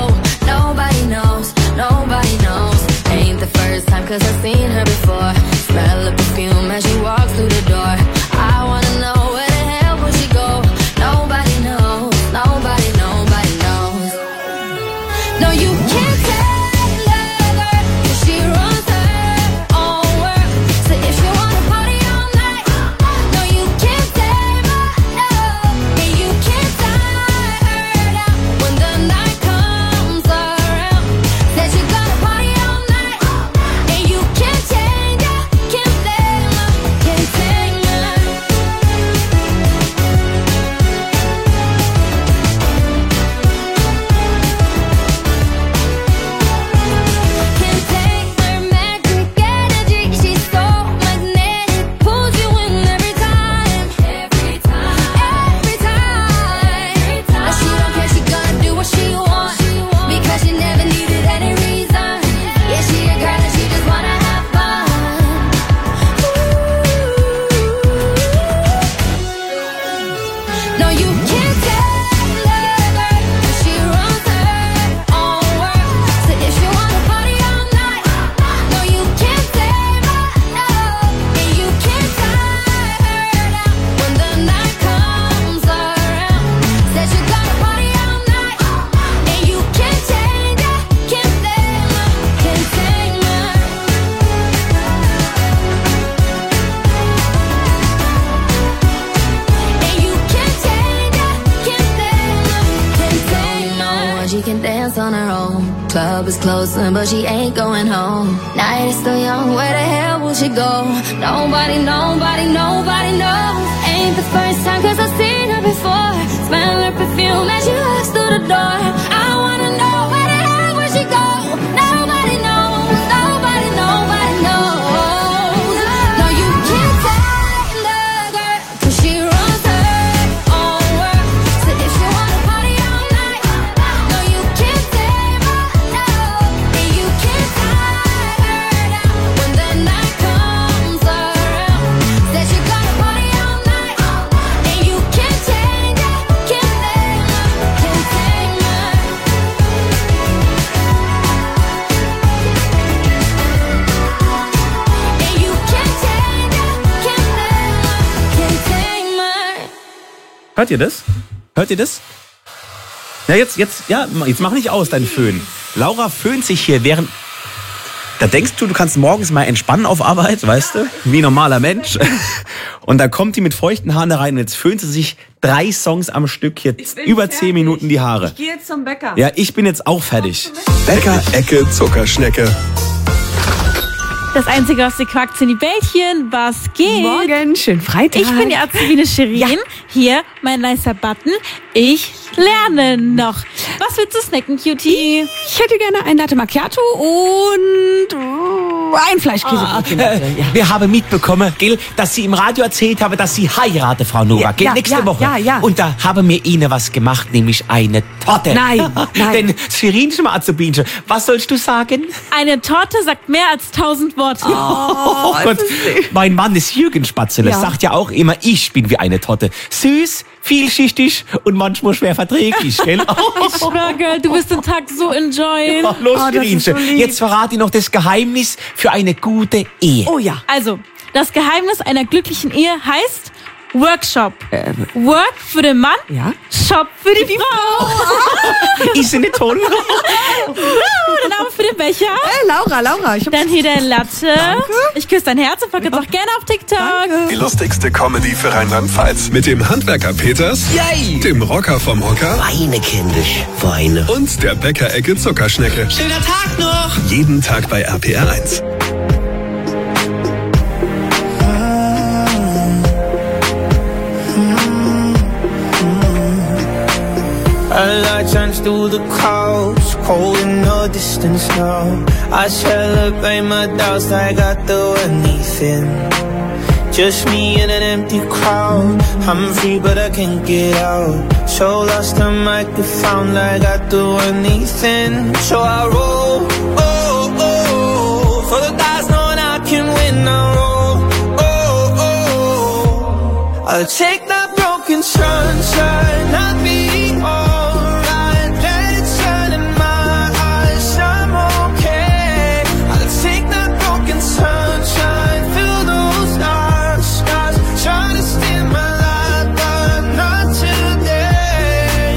Club is closing, but she ain't going home. Night is still young, where the hell will she go? Nobody knows. Ain't the first time, cause I've seen her before. Smell her perfume as she walks through the door. I wanna know, where the hell will she go? Nobody knows. No, you can't take the girl, cause she runs her own world. So if she wanna party all night, no, you can't tame her, no. And you can't tie her down when the night comes around. Said she gonna party all night, and you can't change her, can't tame her. And you can't change her, can't tame her. Hört ihr das? Na jetzt mach nicht aus, dein Föhn. Laura föhnt sich hier während... Da denkst du kannst morgens mal entspannen auf Arbeit, weißt du? Wie ein normaler Mensch. Und da kommt die mit feuchten Haaren rein und jetzt föhnt sie sich 3 Songs am Stück hier über 10 Minuten die Haare. Ich gehe jetzt zum Bäcker. Ja, ich bin jetzt auch fertig. Bäcker Ecke Zuckerschnecke. Das Einzige, was sie quackt, sind die Bällchen. Was geht? Morgen, schönen Freitag. Ich bin die Azubine Shirin. Ja. Hier, mein nicer Button. Ich lerne noch. Was willst du snacken, Cutie? Ich hätte gerne ein Latte Macchiato und ein Fleischkäse. Wir haben mitbekommen, gell, dass Sie im Radio erzählt haben, dass Sie heiraten, Frau Nora, gell, nächste Woche. Ja. Und da haben wir Ihnen was gemacht, nämlich eine Torte. Nein. Denn Shirin schon mal Azubinchen, was sollst du sagen? Eine Torte sagt mehr als 1000 Worte. Oh Gott, mein Mann ist Jürgen Spatzele, sagt ja auch immer, ich bin wie eine Torte. Süß, vielschichtig und manchmal schwer verträglich, gell? Ich schwör, Girl, du wirst den Tag so enjoyen. Ja, los, Shirinchen, jetzt verrate ich noch das Geheimnis für eine gute Ehe. Oh ja. Also, das Geheimnis einer glücklichen Ehe heißt Workshop. Work für den Mann, Shop für die Frau. Ist sie nicht toll? Der Name für den Becher. Hey, Laura. Dann hier dein Latte. Danke. Ich küsse dein Herz und folge jetzt auch gerne auf TikTok. Danke. Die lustigste Comedy für Rheinland-Pfalz. Mit dem Handwerker Peters, dem Rocker vom Hocker, Weine, kindisch, Weine. Und der Bäcker-Ecke Zuckerschnecke. Schöner Tag noch. Jeden Tag bei RPR 1. A light shines through the clouds, cold in the distance now. I celebrate my doubts like I do anything. Just me in an empty crowd. I'm free but I can't get out. So lost I might get found like I do anything. So I roll, for the dice knowing I can win. I roll, I'll take that broken sunshine, I'll be alright. Let it shine in my eyes, I'm okay. I'll take that broken sunshine, fill those dark skies. Try to steal my life, but not today.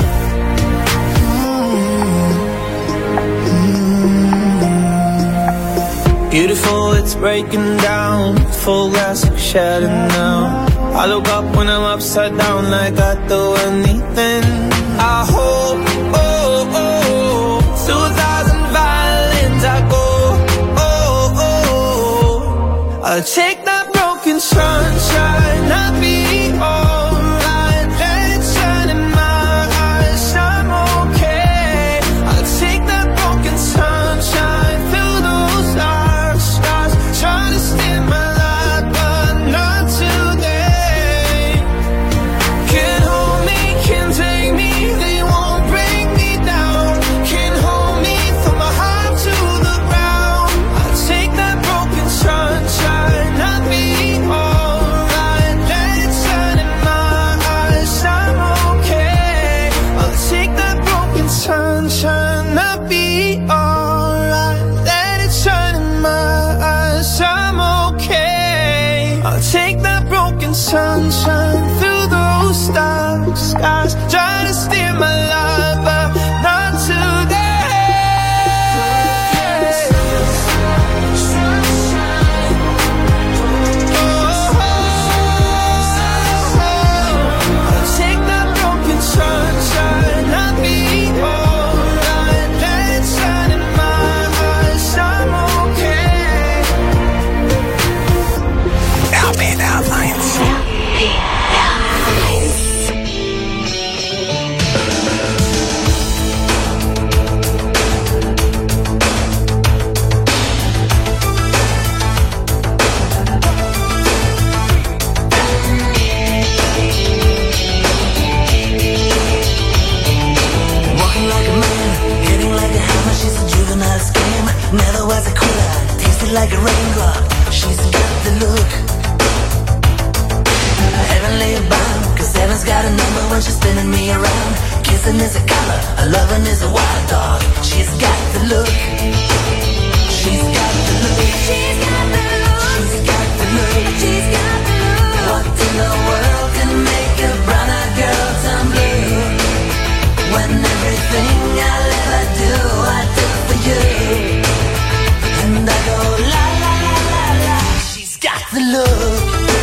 Beautiful, it's breaking down. Full glass like shattered now. I look up when I'm upside down like I do anything. I hope, 2,000 violins I go, I'll take that broken sunshine, I'll be alright. Let it shine in my eyes, I'm okay. I'll take that broken sunshine, fill those dark skies. Try to steal my life, but not today. Can't hold me, can't take me, they won't break me down. Can't hold me from my heart to the ground. I'll take that broken sunshine, I'll be alright. Let it shine in my eyes, I'm okay. I'll take that broken sunshine, I'll be alright. Let it shine in my eyes, I'm okay. I'll take that broken sunshine through those dark skies. Try to steal my life, but not today. I'll take that broken sunshine, I'll be alright. Let it shine in Walking like a man, hitting like a hammer. She's a juvenile scam. Never was a quitter, tasted like a raindrop. She's got the look. Heavenly bound, cause heaven's got a number when she's spinning me around. Kissing is a color, a loving is a wild dog. She's got the look. She's got the look. She's got the look. She's got the look. She's got the look. What in the world can make a brown-eyed girl turn blue? When everything I'll ever do, I do for you. And I go la la la la la. She's got the look.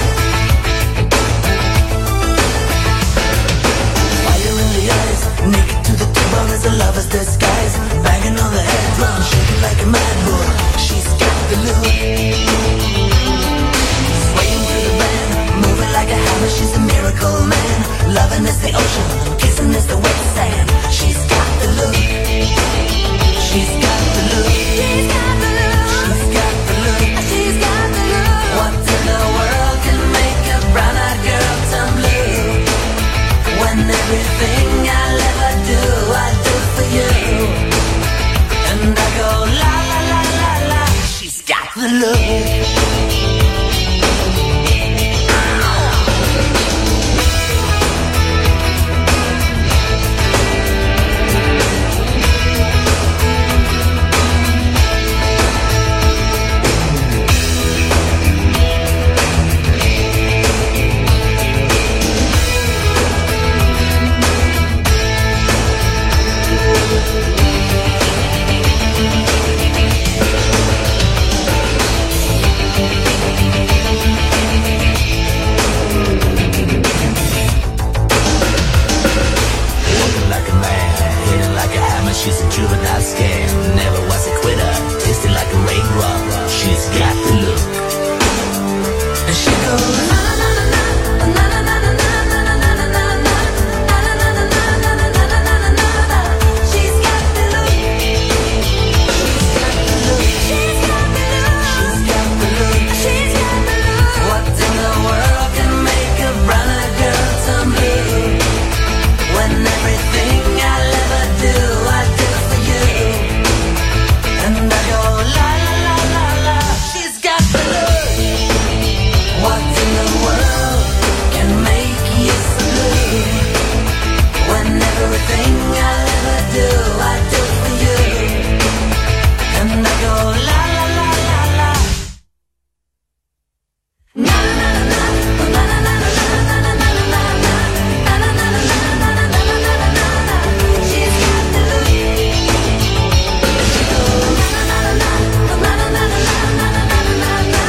Fire in the eyes, naked to the bone as a lover's disguise. Banging on the head drum, shaking like a mad bull. She's got the look. Swaying through the band, moving like a hammer. She's a miracle man. Loving is the ocean, kissing is the wet sand. She's got the look. She's got the look. She's got the look. She's got the look. She's got the look. What in the world can make a brown-eyed girl turn blue? When everything I'll ever do, I do for you. And I go la la la la la. She's got the look. She's a juvenile scam, never was a quitter, tasted like a raindrop. She's got the look. And she goes na na na na na na na na na na na na na. She's got the look. She's got the look. She's got the look. She's got the look. What in the world can make a brown-eyed girl turn blue? When everything I'll ever do, I do for you. And I go la la la la la. She's got the look. What in the world can make you so blue? When everything I'll ever do, I do for you. And I go la la la la la. Na na na na na na na na na na na. She's got the look. She goes na na na na na na na na na na na.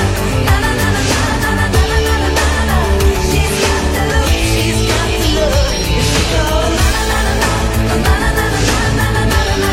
She's got the look. She's got the look. She goes na na na na na na na na na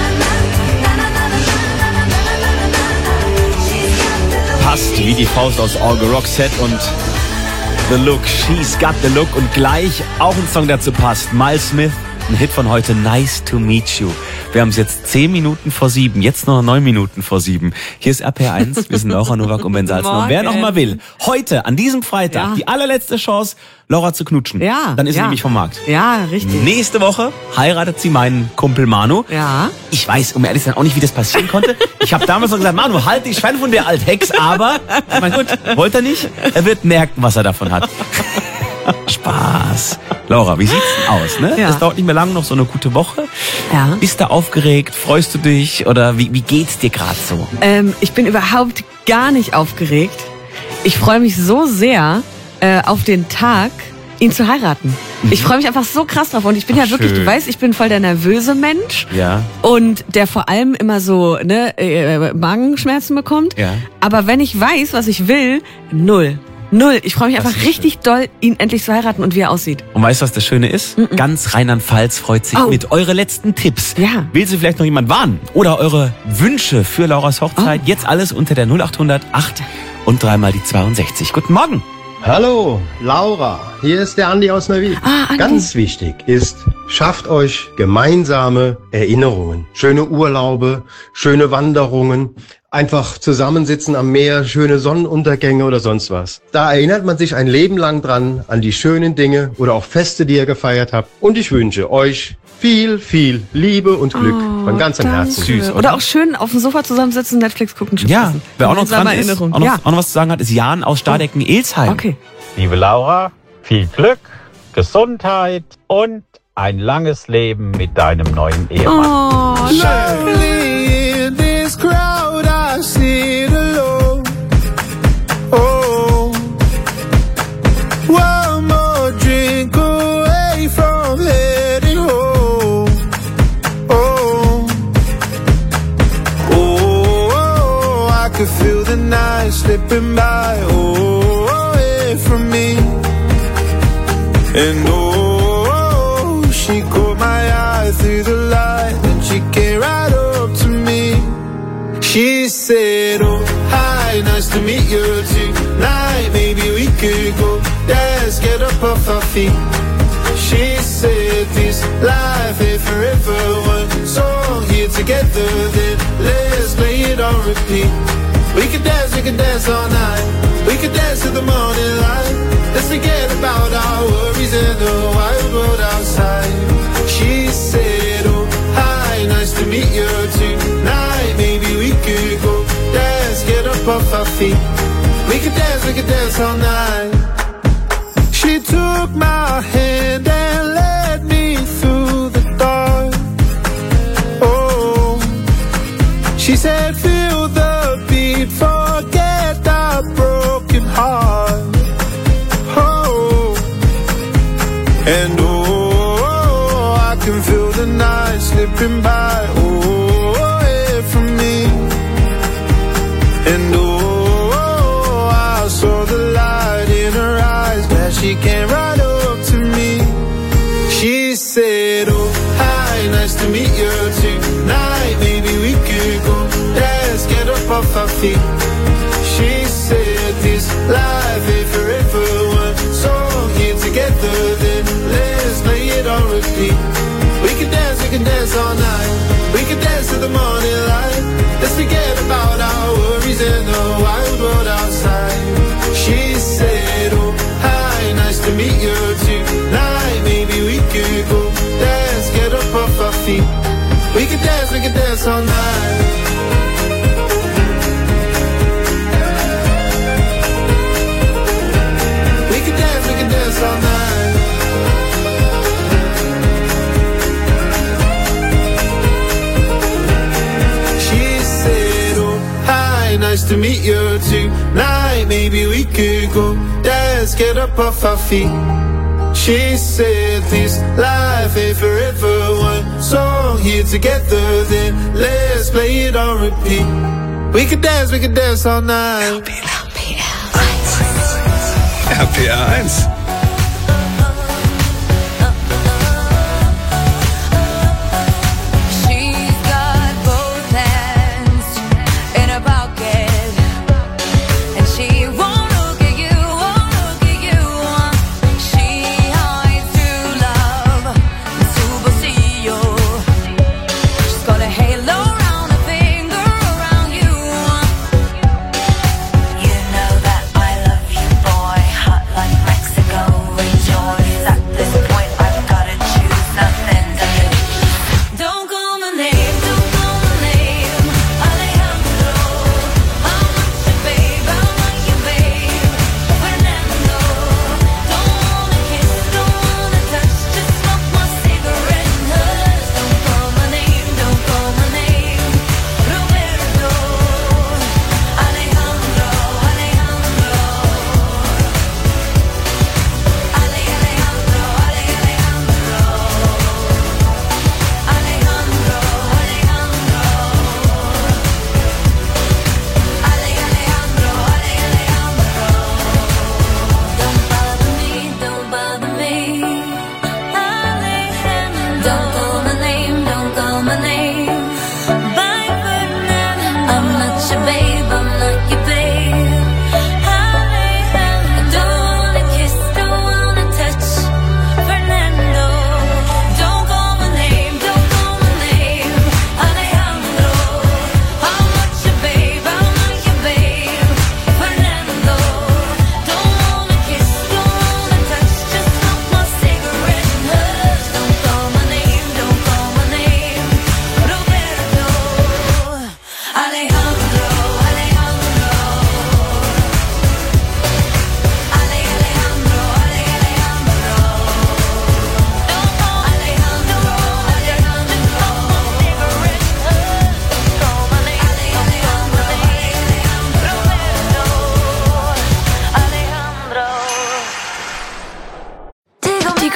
na. She's got the look. Passt wie die Faust aufs Auge. Roxette und The Look. She's got the look. Und gleich auch ein Song dazu passt. Miles Smith, ein Hit von heute. Nice to meet you. Wir haben es jetzt 10 Minuten vor 7. Jetzt noch 9 Minuten vor 7. Hier ist RPR1. Wir sind Laura Nowak und Ben Salzmann. Und wer noch mal will, heute, an diesem Freitag, die allerletzte Chance, Laura zu knutschen. Ja. Dann ist sie ja. nämlich vom Markt. Ja, richtig. Nächste Woche heiratet sie meinen Kumpel Manu. Ja. Ich weiß, um ehrlich zu sein, auch nicht, wie das passieren konnte. Ich habe damals noch gesagt, Manu, halt dich fern von der Althex, aber, ich mein, gut, wollte er nicht. Er wird merken, was er davon hat. Spaß. Laura, wie sieht's denn aus, ne? Ja. Das dauert nicht mehr lang, noch so eine gute Woche. Ja. Bist du aufgeregt? Freust du dich? Oder wie geht's dir gerade so? Ich bin überhaupt gar nicht aufgeregt. Ich freue mich so sehr auf den Tag, ihn zu heiraten. Ich freue mich einfach so krass drauf. Und ich bin ja wirklich, schön. du weißt, ich bin voll der nervöse Mensch. Ja. Und der vor allem immer so Magenschmerzen bekommt. Ja. Aber wenn ich weiß, was ich will, null. Ich freue mich Das einfach ist richtig doll, ihn endlich zu heiraten und wie er aussieht. Und weißt du, was das Schöne ist? Ganz Rheinland-Pfalz freut sich mit eure letzten Tipps. Ja. Will sie vielleicht noch jemand warnen? Oder eure Wünsche für Lauras Hochzeit? Jetzt alles unter der 0800 8 und dreimal die 62. Guten Morgen. Hallo, Laura. Hier ist der Andi aus Neuwied. Andi. Ganz wichtig ist, schafft euch gemeinsame Erinnerungen. Schöne Urlaube, schöne Wanderungen. Einfach zusammensitzen am Meer, schöne Sonnenuntergänge oder sonst was. Da erinnert man sich ein Leben lang dran, an die schönen Dinge oder auch Feste, die ihr gefeiert habt. Und ich wünsche euch viel, viel Liebe und Glück von ganzem Herzen. Süß, oder auch schön auf dem Sofa zusammensitzen, Netflix gucken. Ja, wer auch noch dran ist, auch noch was zu sagen hat, ist Jan aus Stardecken-Elsheim. Okay. Liebe Laura, viel Glück, Gesundheit und ein langes Leben mit deinem neuen Ehemann. Oh, Lonely in this crowd, I sit alone. Oh, one more drink away from heading home. Oh, I could feel the night slipping by. Away from me, and she caught my eye through the light, and she came right up to me. She said, oh, hi, nice to meet you tonight. Maybe we could go dance, get up off our feet. She said, this life ain't forever. One song here together, then let's play it on repeat. We could dance all night. We could dance to the morning light. Let's forget about our worries and the wild world outside. She said, oh, hi, nice to meet you tonight. Maybe we could go dance, get up off our feet. We could dance all night. She took my hand and led me through the dark. Oh, she said, feel the beat, forget our broken heart. Oh, and I can feel the night slipping by, away from me. And I saw the light in her eyes, glad she came right up to me. She said, oh, hi, nice to meet you tonight. Maybe we could go dance, get up off our feet. She said, this life ain't forever. One song here together, then let's play it on repeat. We can dance all night. We can dance to the morning light. Let's forget about our worries and the wild world outside. She said, oh, hi, nice to meet you tonight. Maybe we could go dance, get up off our feet. We can dance all night. We can dance all night. She said, oh, hi, nice to meet you tonight. Maybe we could go dance, get up off our feet. She said, this life ain't forever. One song here together, then let's play it on repeat. We could dance all night. RPR 1. Mexico.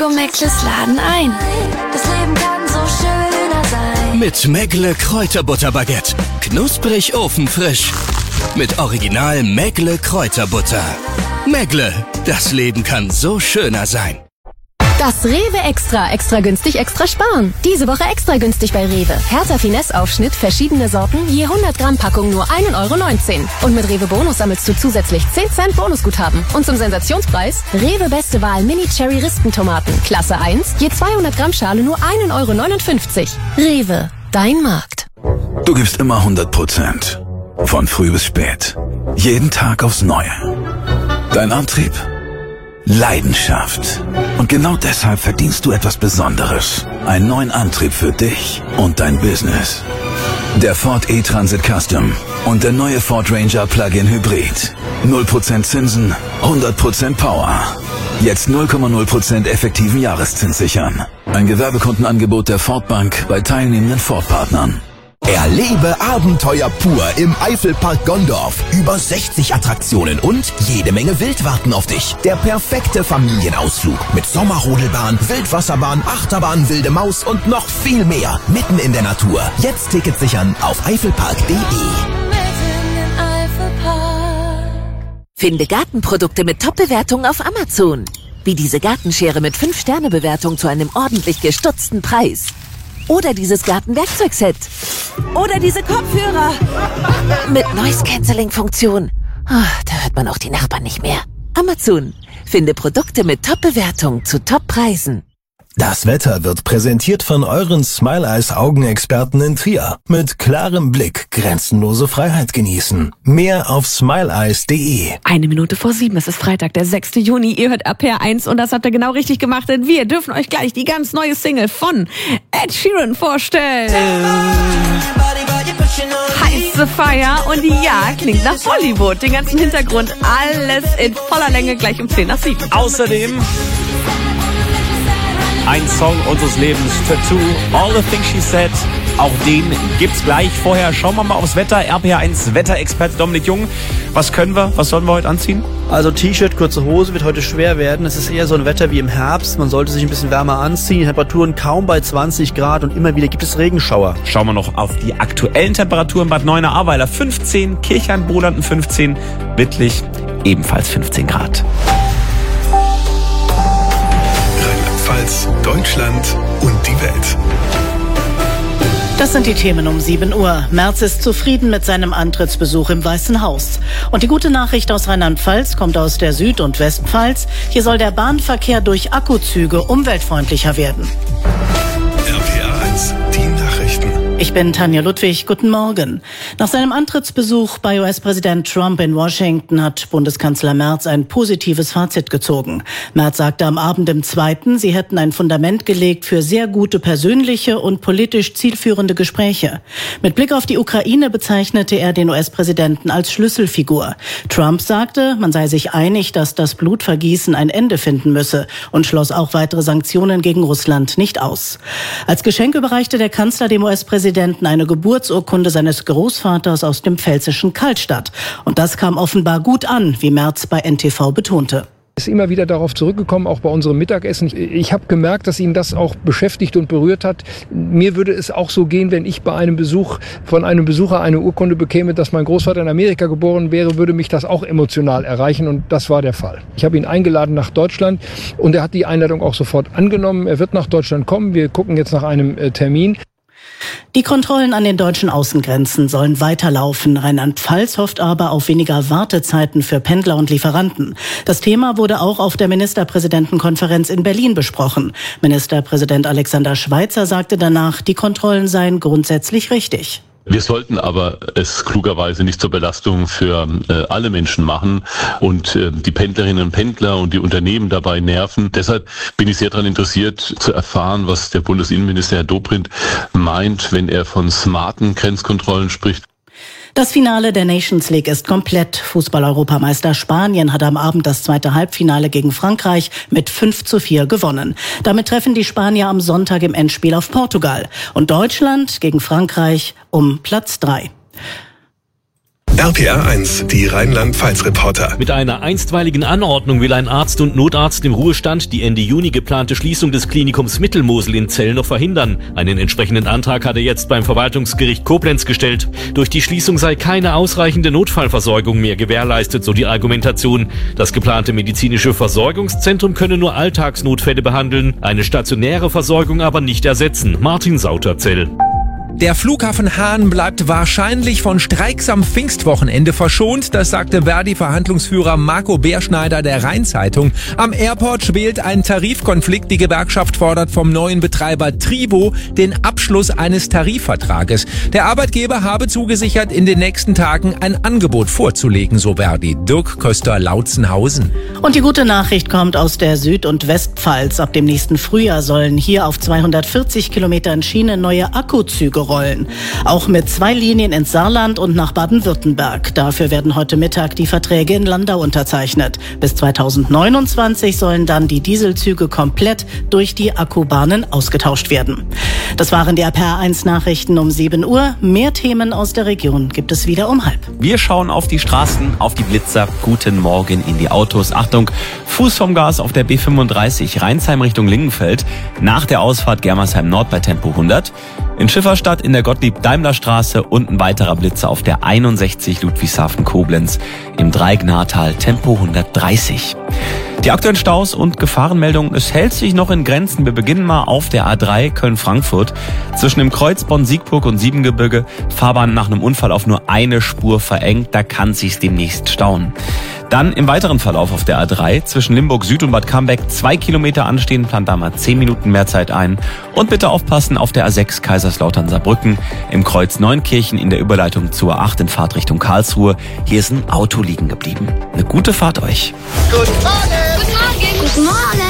Lego Mäckles laden ein. Das Leben kann so schöner sein. Mit Mäckle Kräuterbutterbaguette. Knusprig ofenfrisch. Mit Original Mäckle Kräuterbutter. Mäckle, das Leben kann so schöner sein. Das Rewe Extra günstig, extra sparen. Diese Woche extra günstig bei Rewe. Hertha Finesse Aufschnitt, verschiedene Sorten, je 100 Gramm Packung nur 1,19 € Und mit Rewe Bonus sammelst du zusätzlich 10 Cent Bonusguthaben. Und zum Sensationspreis, Rewe Beste Wahl Mini Cherry Rispentomaten. Klasse 1, je 200 Gramm Schale nur 1,59 €. Rewe, dein Markt. Du gibst immer 100%. Von früh bis spät. Jeden Tag aufs Neue. Dein Antrieb? Leidenschaft. Und genau deshalb verdienst du etwas Besonderes. Einen neuen Antrieb für dich und dein Business. Der Ford E-Transit Custom und der neue Ford Ranger Plug-in Hybrid. 0% Zinsen, 100% Power. Jetzt 0,0% effektiven Jahreszins sichern. Ein Gewerbekundenangebot der Ford Bank bei teilnehmenden Ford-Partnern. Erlebe Abenteuer pur im Eifelpark Gondorf. Über 60 Attraktionen und jede Menge Wild warten auf dich. Der perfekte Familienausflug mit Sommerrodelbahn, Wildwasserbahn, Achterbahn, wilde Maus und noch viel mehr. Mitten in der Natur. Jetzt Tickets sichern auf eifelpark.de. Finde Gartenprodukte mit Top-Bewertungen auf Amazon. Wie diese Gartenschere mit 5-Sterne-Bewertung zu einem ordentlich gestutzten Preis. Oder dieses Gartenwerkzeugset. Oder diese Kopfhörer. Mit Noise-Canceling-Funktion. Oh, da hört man auch die Nachbarn nicht mehr. Amazon. Finde Produkte mit Top-Bewertung zu Top-Preisen. Das Wetter wird präsentiert von euren Smile Eyes Augenexperten in Trier. Mit klarem Blick grenzenlose Freiheit genießen. Mehr auf smileeyes.de. 7:01. Es ist Freitag, der 6. Juni. Ihr hört RPR1 und das habt ihr genau richtig gemacht, denn wir dürfen euch gleich die ganz neue Single von Ed Sheeran vorstellen. Heiße Feier und ja, klingt nach Hollywood. Den ganzen Hintergrund, alles in voller Länge gleich um 6:10. Außerdem ein Song unseres Lebens, Tattoo, All the Things She Said. Auch den gibt's gleich. Vorher schauen wir mal aufs Wetter. RPR1 Wetterexperte Dominik Jung. Was können wir? Was sollen wir heute anziehen? Also T-Shirt, kurze Hose wird heute schwer werden. Es ist eher so ein Wetter wie im Herbst. Man sollte sich ein bisschen wärmer anziehen. Die Temperaturen kaum bei 20 Grad und immer wieder gibt es Regenschauer. Schauen wir noch auf die aktuellen Temperaturen. Bad Neuenahr-Ahrweiler 15, Kirchheim-Bohlanden 15, Wittlich ebenfalls 15 Grad. Rheinland-Pfalz, Deutschland und die Welt. Das sind die Themen um 7 Uhr. Merz ist zufrieden mit seinem Antrittsbesuch im Weißen Haus. Und die gute Nachricht aus Rheinland-Pfalz kommt aus der Süd- und Westpfalz. Hier soll der Bahnverkehr durch Akkuzüge umweltfreundlicher werden. RPR1, die Nachrichten. Ich bin Tanja Ludwig. Guten Morgen. Nach seinem Antrittsbesuch bei US-Präsident Trump in Washington hat Bundeskanzler Merz ein positives Fazit gezogen. Merz sagte am Abend im Zweiten, sie hätten ein Fundament gelegt für sehr gute persönliche und politisch zielführende Gespräche. Mit Blick auf die Ukraine bezeichnete er den US-Präsidenten als Schlüsselfigur. Trump sagte, man sei sich einig, dass das Blutvergießen ein Ende finden müsse und schloss auch weitere Sanktionen gegen Russland nicht aus. Als Geschenk überreichte der Kanzler dem US-Präsidenten eine Geburtsurkunde seines Großvaters aus dem pfälzischen Kaltstadt. Und das kam offenbar gut an, wie Merz bei NTV betonte. Ist immer wieder darauf zurückgekommen, auch bei unserem Mittagessen. Ich habe gemerkt, dass ihn das auch beschäftigt und berührt hat. Mir würde es auch so gehen, wenn ich bei einem Besuch von einem Besucher eine Urkunde bekäme, dass mein Großvater in Amerika geboren wäre, würde mich das auch emotional erreichen und das war der Fall. Ich habe ihn eingeladen nach Deutschland und er hat die Einladung auch sofort angenommen. Er wird nach Deutschland kommen. Wir gucken jetzt nach einem Termin. Die Kontrollen an den deutschen Außengrenzen sollen weiterlaufen. Rheinland-Pfalz hofft aber auf weniger Wartezeiten für Pendler und Lieferanten. Das Thema wurde auch auf der Ministerpräsidentenkonferenz in Berlin besprochen. Ministerpräsident Alexander Schweitzer sagte danach, die Kontrollen seien grundsätzlich richtig. Wir sollten aber es klugerweise nicht zur Belastung für alle Menschen machen und die Pendlerinnen und Pendler und die Unternehmen dabei nerven. Deshalb bin ich sehr daran interessiert zu erfahren, was der Bundesinnenminister Herr Dobrindt meint, wenn er von smarten Grenzkontrollen spricht. Das Finale der Nations League ist komplett. Fußball-Europameister Spanien hat am Abend das zweite Halbfinale gegen Frankreich mit 5:4 gewonnen. Damit treffen die Spanier am Sonntag im Endspiel auf Portugal. Und Deutschland gegen Frankreich um Platz 3. RPR 1, die Rheinland-Pfalz-Reporter. Mit einer einstweiligen Anordnung will ein Arzt und Notarzt im Ruhestand die Ende Juni geplante Schließung des Klinikums Mittelmosel in Zell noch verhindern. Einen entsprechenden Antrag hat er jetzt beim Verwaltungsgericht Koblenz gestellt. Durch die Schließung sei keine ausreichende Notfallversorgung mehr gewährleistet, so die Argumentation. Das geplante medizinische Versorgungszentrum könne nur Alltagsnotfälle behandeln, eine stationäre Versorgung aber nicht ersetzen. Martin Sauter, Zell. Der Flughafen Hahn bleibt wahrscheinlich von Streiks am Pfingstwochenende verschont. Das sagte Verdi-Verhandlungsführer Marco Beerschneider der Rhein-Zeitung. Am Airport schwelt ein Tarifkonflikt. Die Gewerkschaft fordert vom neuen Betreiber Tribo den Abschluss eines Tarifvertrages. Der Arbeitgeber habe zugesichert, in den nächsten Tagen ein Angebot vorzulegen, so Verdi. Dirk Köster-Lautzenhausen. Und die gute Nachricht kommt aus der Süd- und Westpfalz. Ab dem nächsten Frühjahr sollen hier auf 240 Kilometern Schiene neue Akkuzüge rollen. Auch mit 2 Linien ins Saarland und nach Baden-Württemberg. Dafür werden heute Mittag die Verträge in Landau unterzeichnet. Bis 2029 sollen dann die Dieselzüge komplett durch die Akkubahnen ausgetauscht werden. Das waren die RPR 1 Nachrichten um 7 Uhr. Mehr Themen aus der Region gibt es wieder um 12:30. Wir schauen auf die Straßen, auf die Blitzer. Guten Morgen in die Autos. Achtung, Fuß vom Gas auf der B35 Rheinsheim Richtung Lingenfeld. Nach der Ausfahrt Germersheim Nord bei Tempo 100. In Schifferstadt in der Gottlieb-Daimler-Straße und ein weiterer Blitzer auf der 61 Ludwigshafen-Koblenz im Dreignatal Tempo 130. Die aktuellen Staus und Gefahrenmeldungen, es hält sich noch in Grenzen. Wir beginnen mal auf der A3 Köln-Frankfurt. Zwischen dem Kreuz Bonn-Siegburg und Siebengebirge, Fahrbahn nach einem Unfall auf nur eine Spur verengt, da kann sich's demnächst stauen. Dann im weiteren Verlauf auf der A3 zwischen Limburg Süd und Bad Cambeck 2 Kilometer anstehen, plant da mal 10 Minuten mehr Zeit ein. Und bitte aufpassen auf der A6 Kaiserslautern-Saarbrücken im Kreuz Neunkirchen in der Überleitung zur A8 in Fahrtrichtung Karlsruhe. Hier ist ein Auto liegen geblieben. Eine gute Fahrt euch. Guten Morgen. Guten Morgen. Guten Morgen.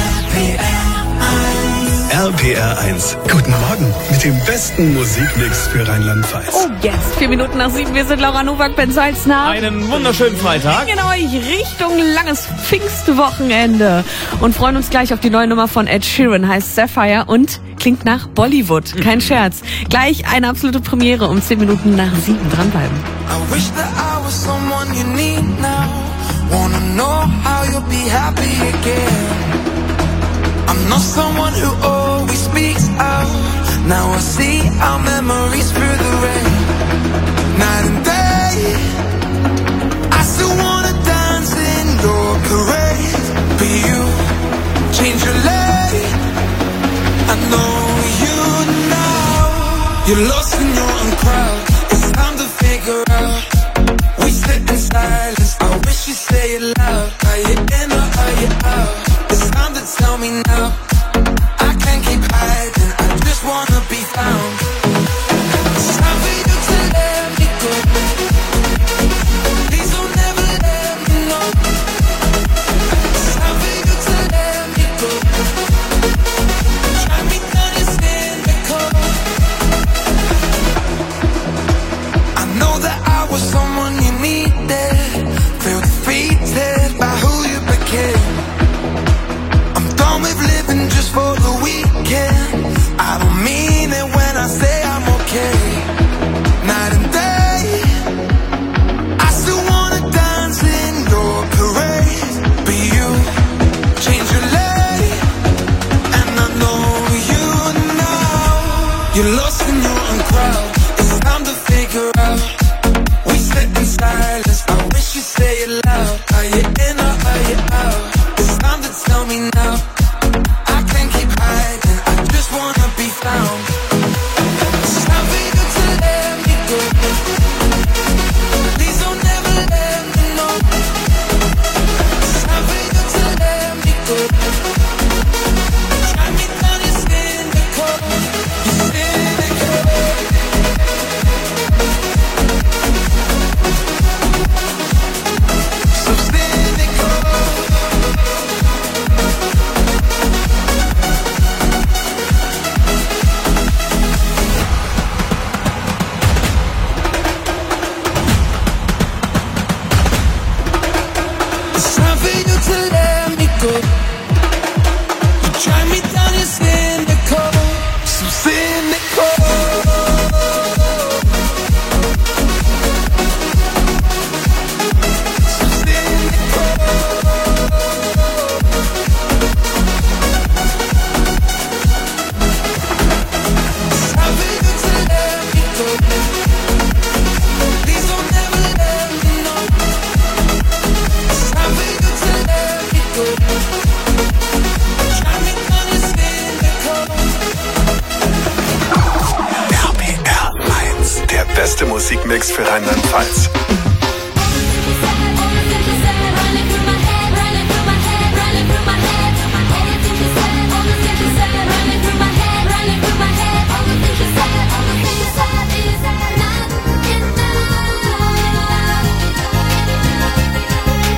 RPR 1. Guten Morgen mit dem besten Musikmix für Rheinland-Pfalz. Oh, jetzt 4 Minuten nach 7. Wir sind Laura Nowak, Ben Salzner. Einen wunderschönen Freitag. Wir gehen euch Richtung langes Pfingstwochenende und freuen uns gleich auf die neue Nummer von Ed Sheeran, heißt Sapphire und klingt nach Bollywood. Kein Scherz. Gleich eine absolute Premiere um 10 Minuten nach 7. Dranbleiben. I wish that I was someone you need now. Wanna know how you'll be happy again. I'm not someone who always speaks out. Now I see our memories through the rain. Night and day, I still wanna dance in your parade. But you change your lane. I know you now. You're lost in your own crowd. It's time to figure out. We sit in silence. I wish you'd say it loud. Are you in or are you out? It's time to tell me now. I can't keep hiding. I just wanna be found. It's time for you to let me go. Please don't ever let me know. It's time for you to let me go. Try me down and stand me cold. RPR 1, der beste Musikmix für Rheinland-Pfalz.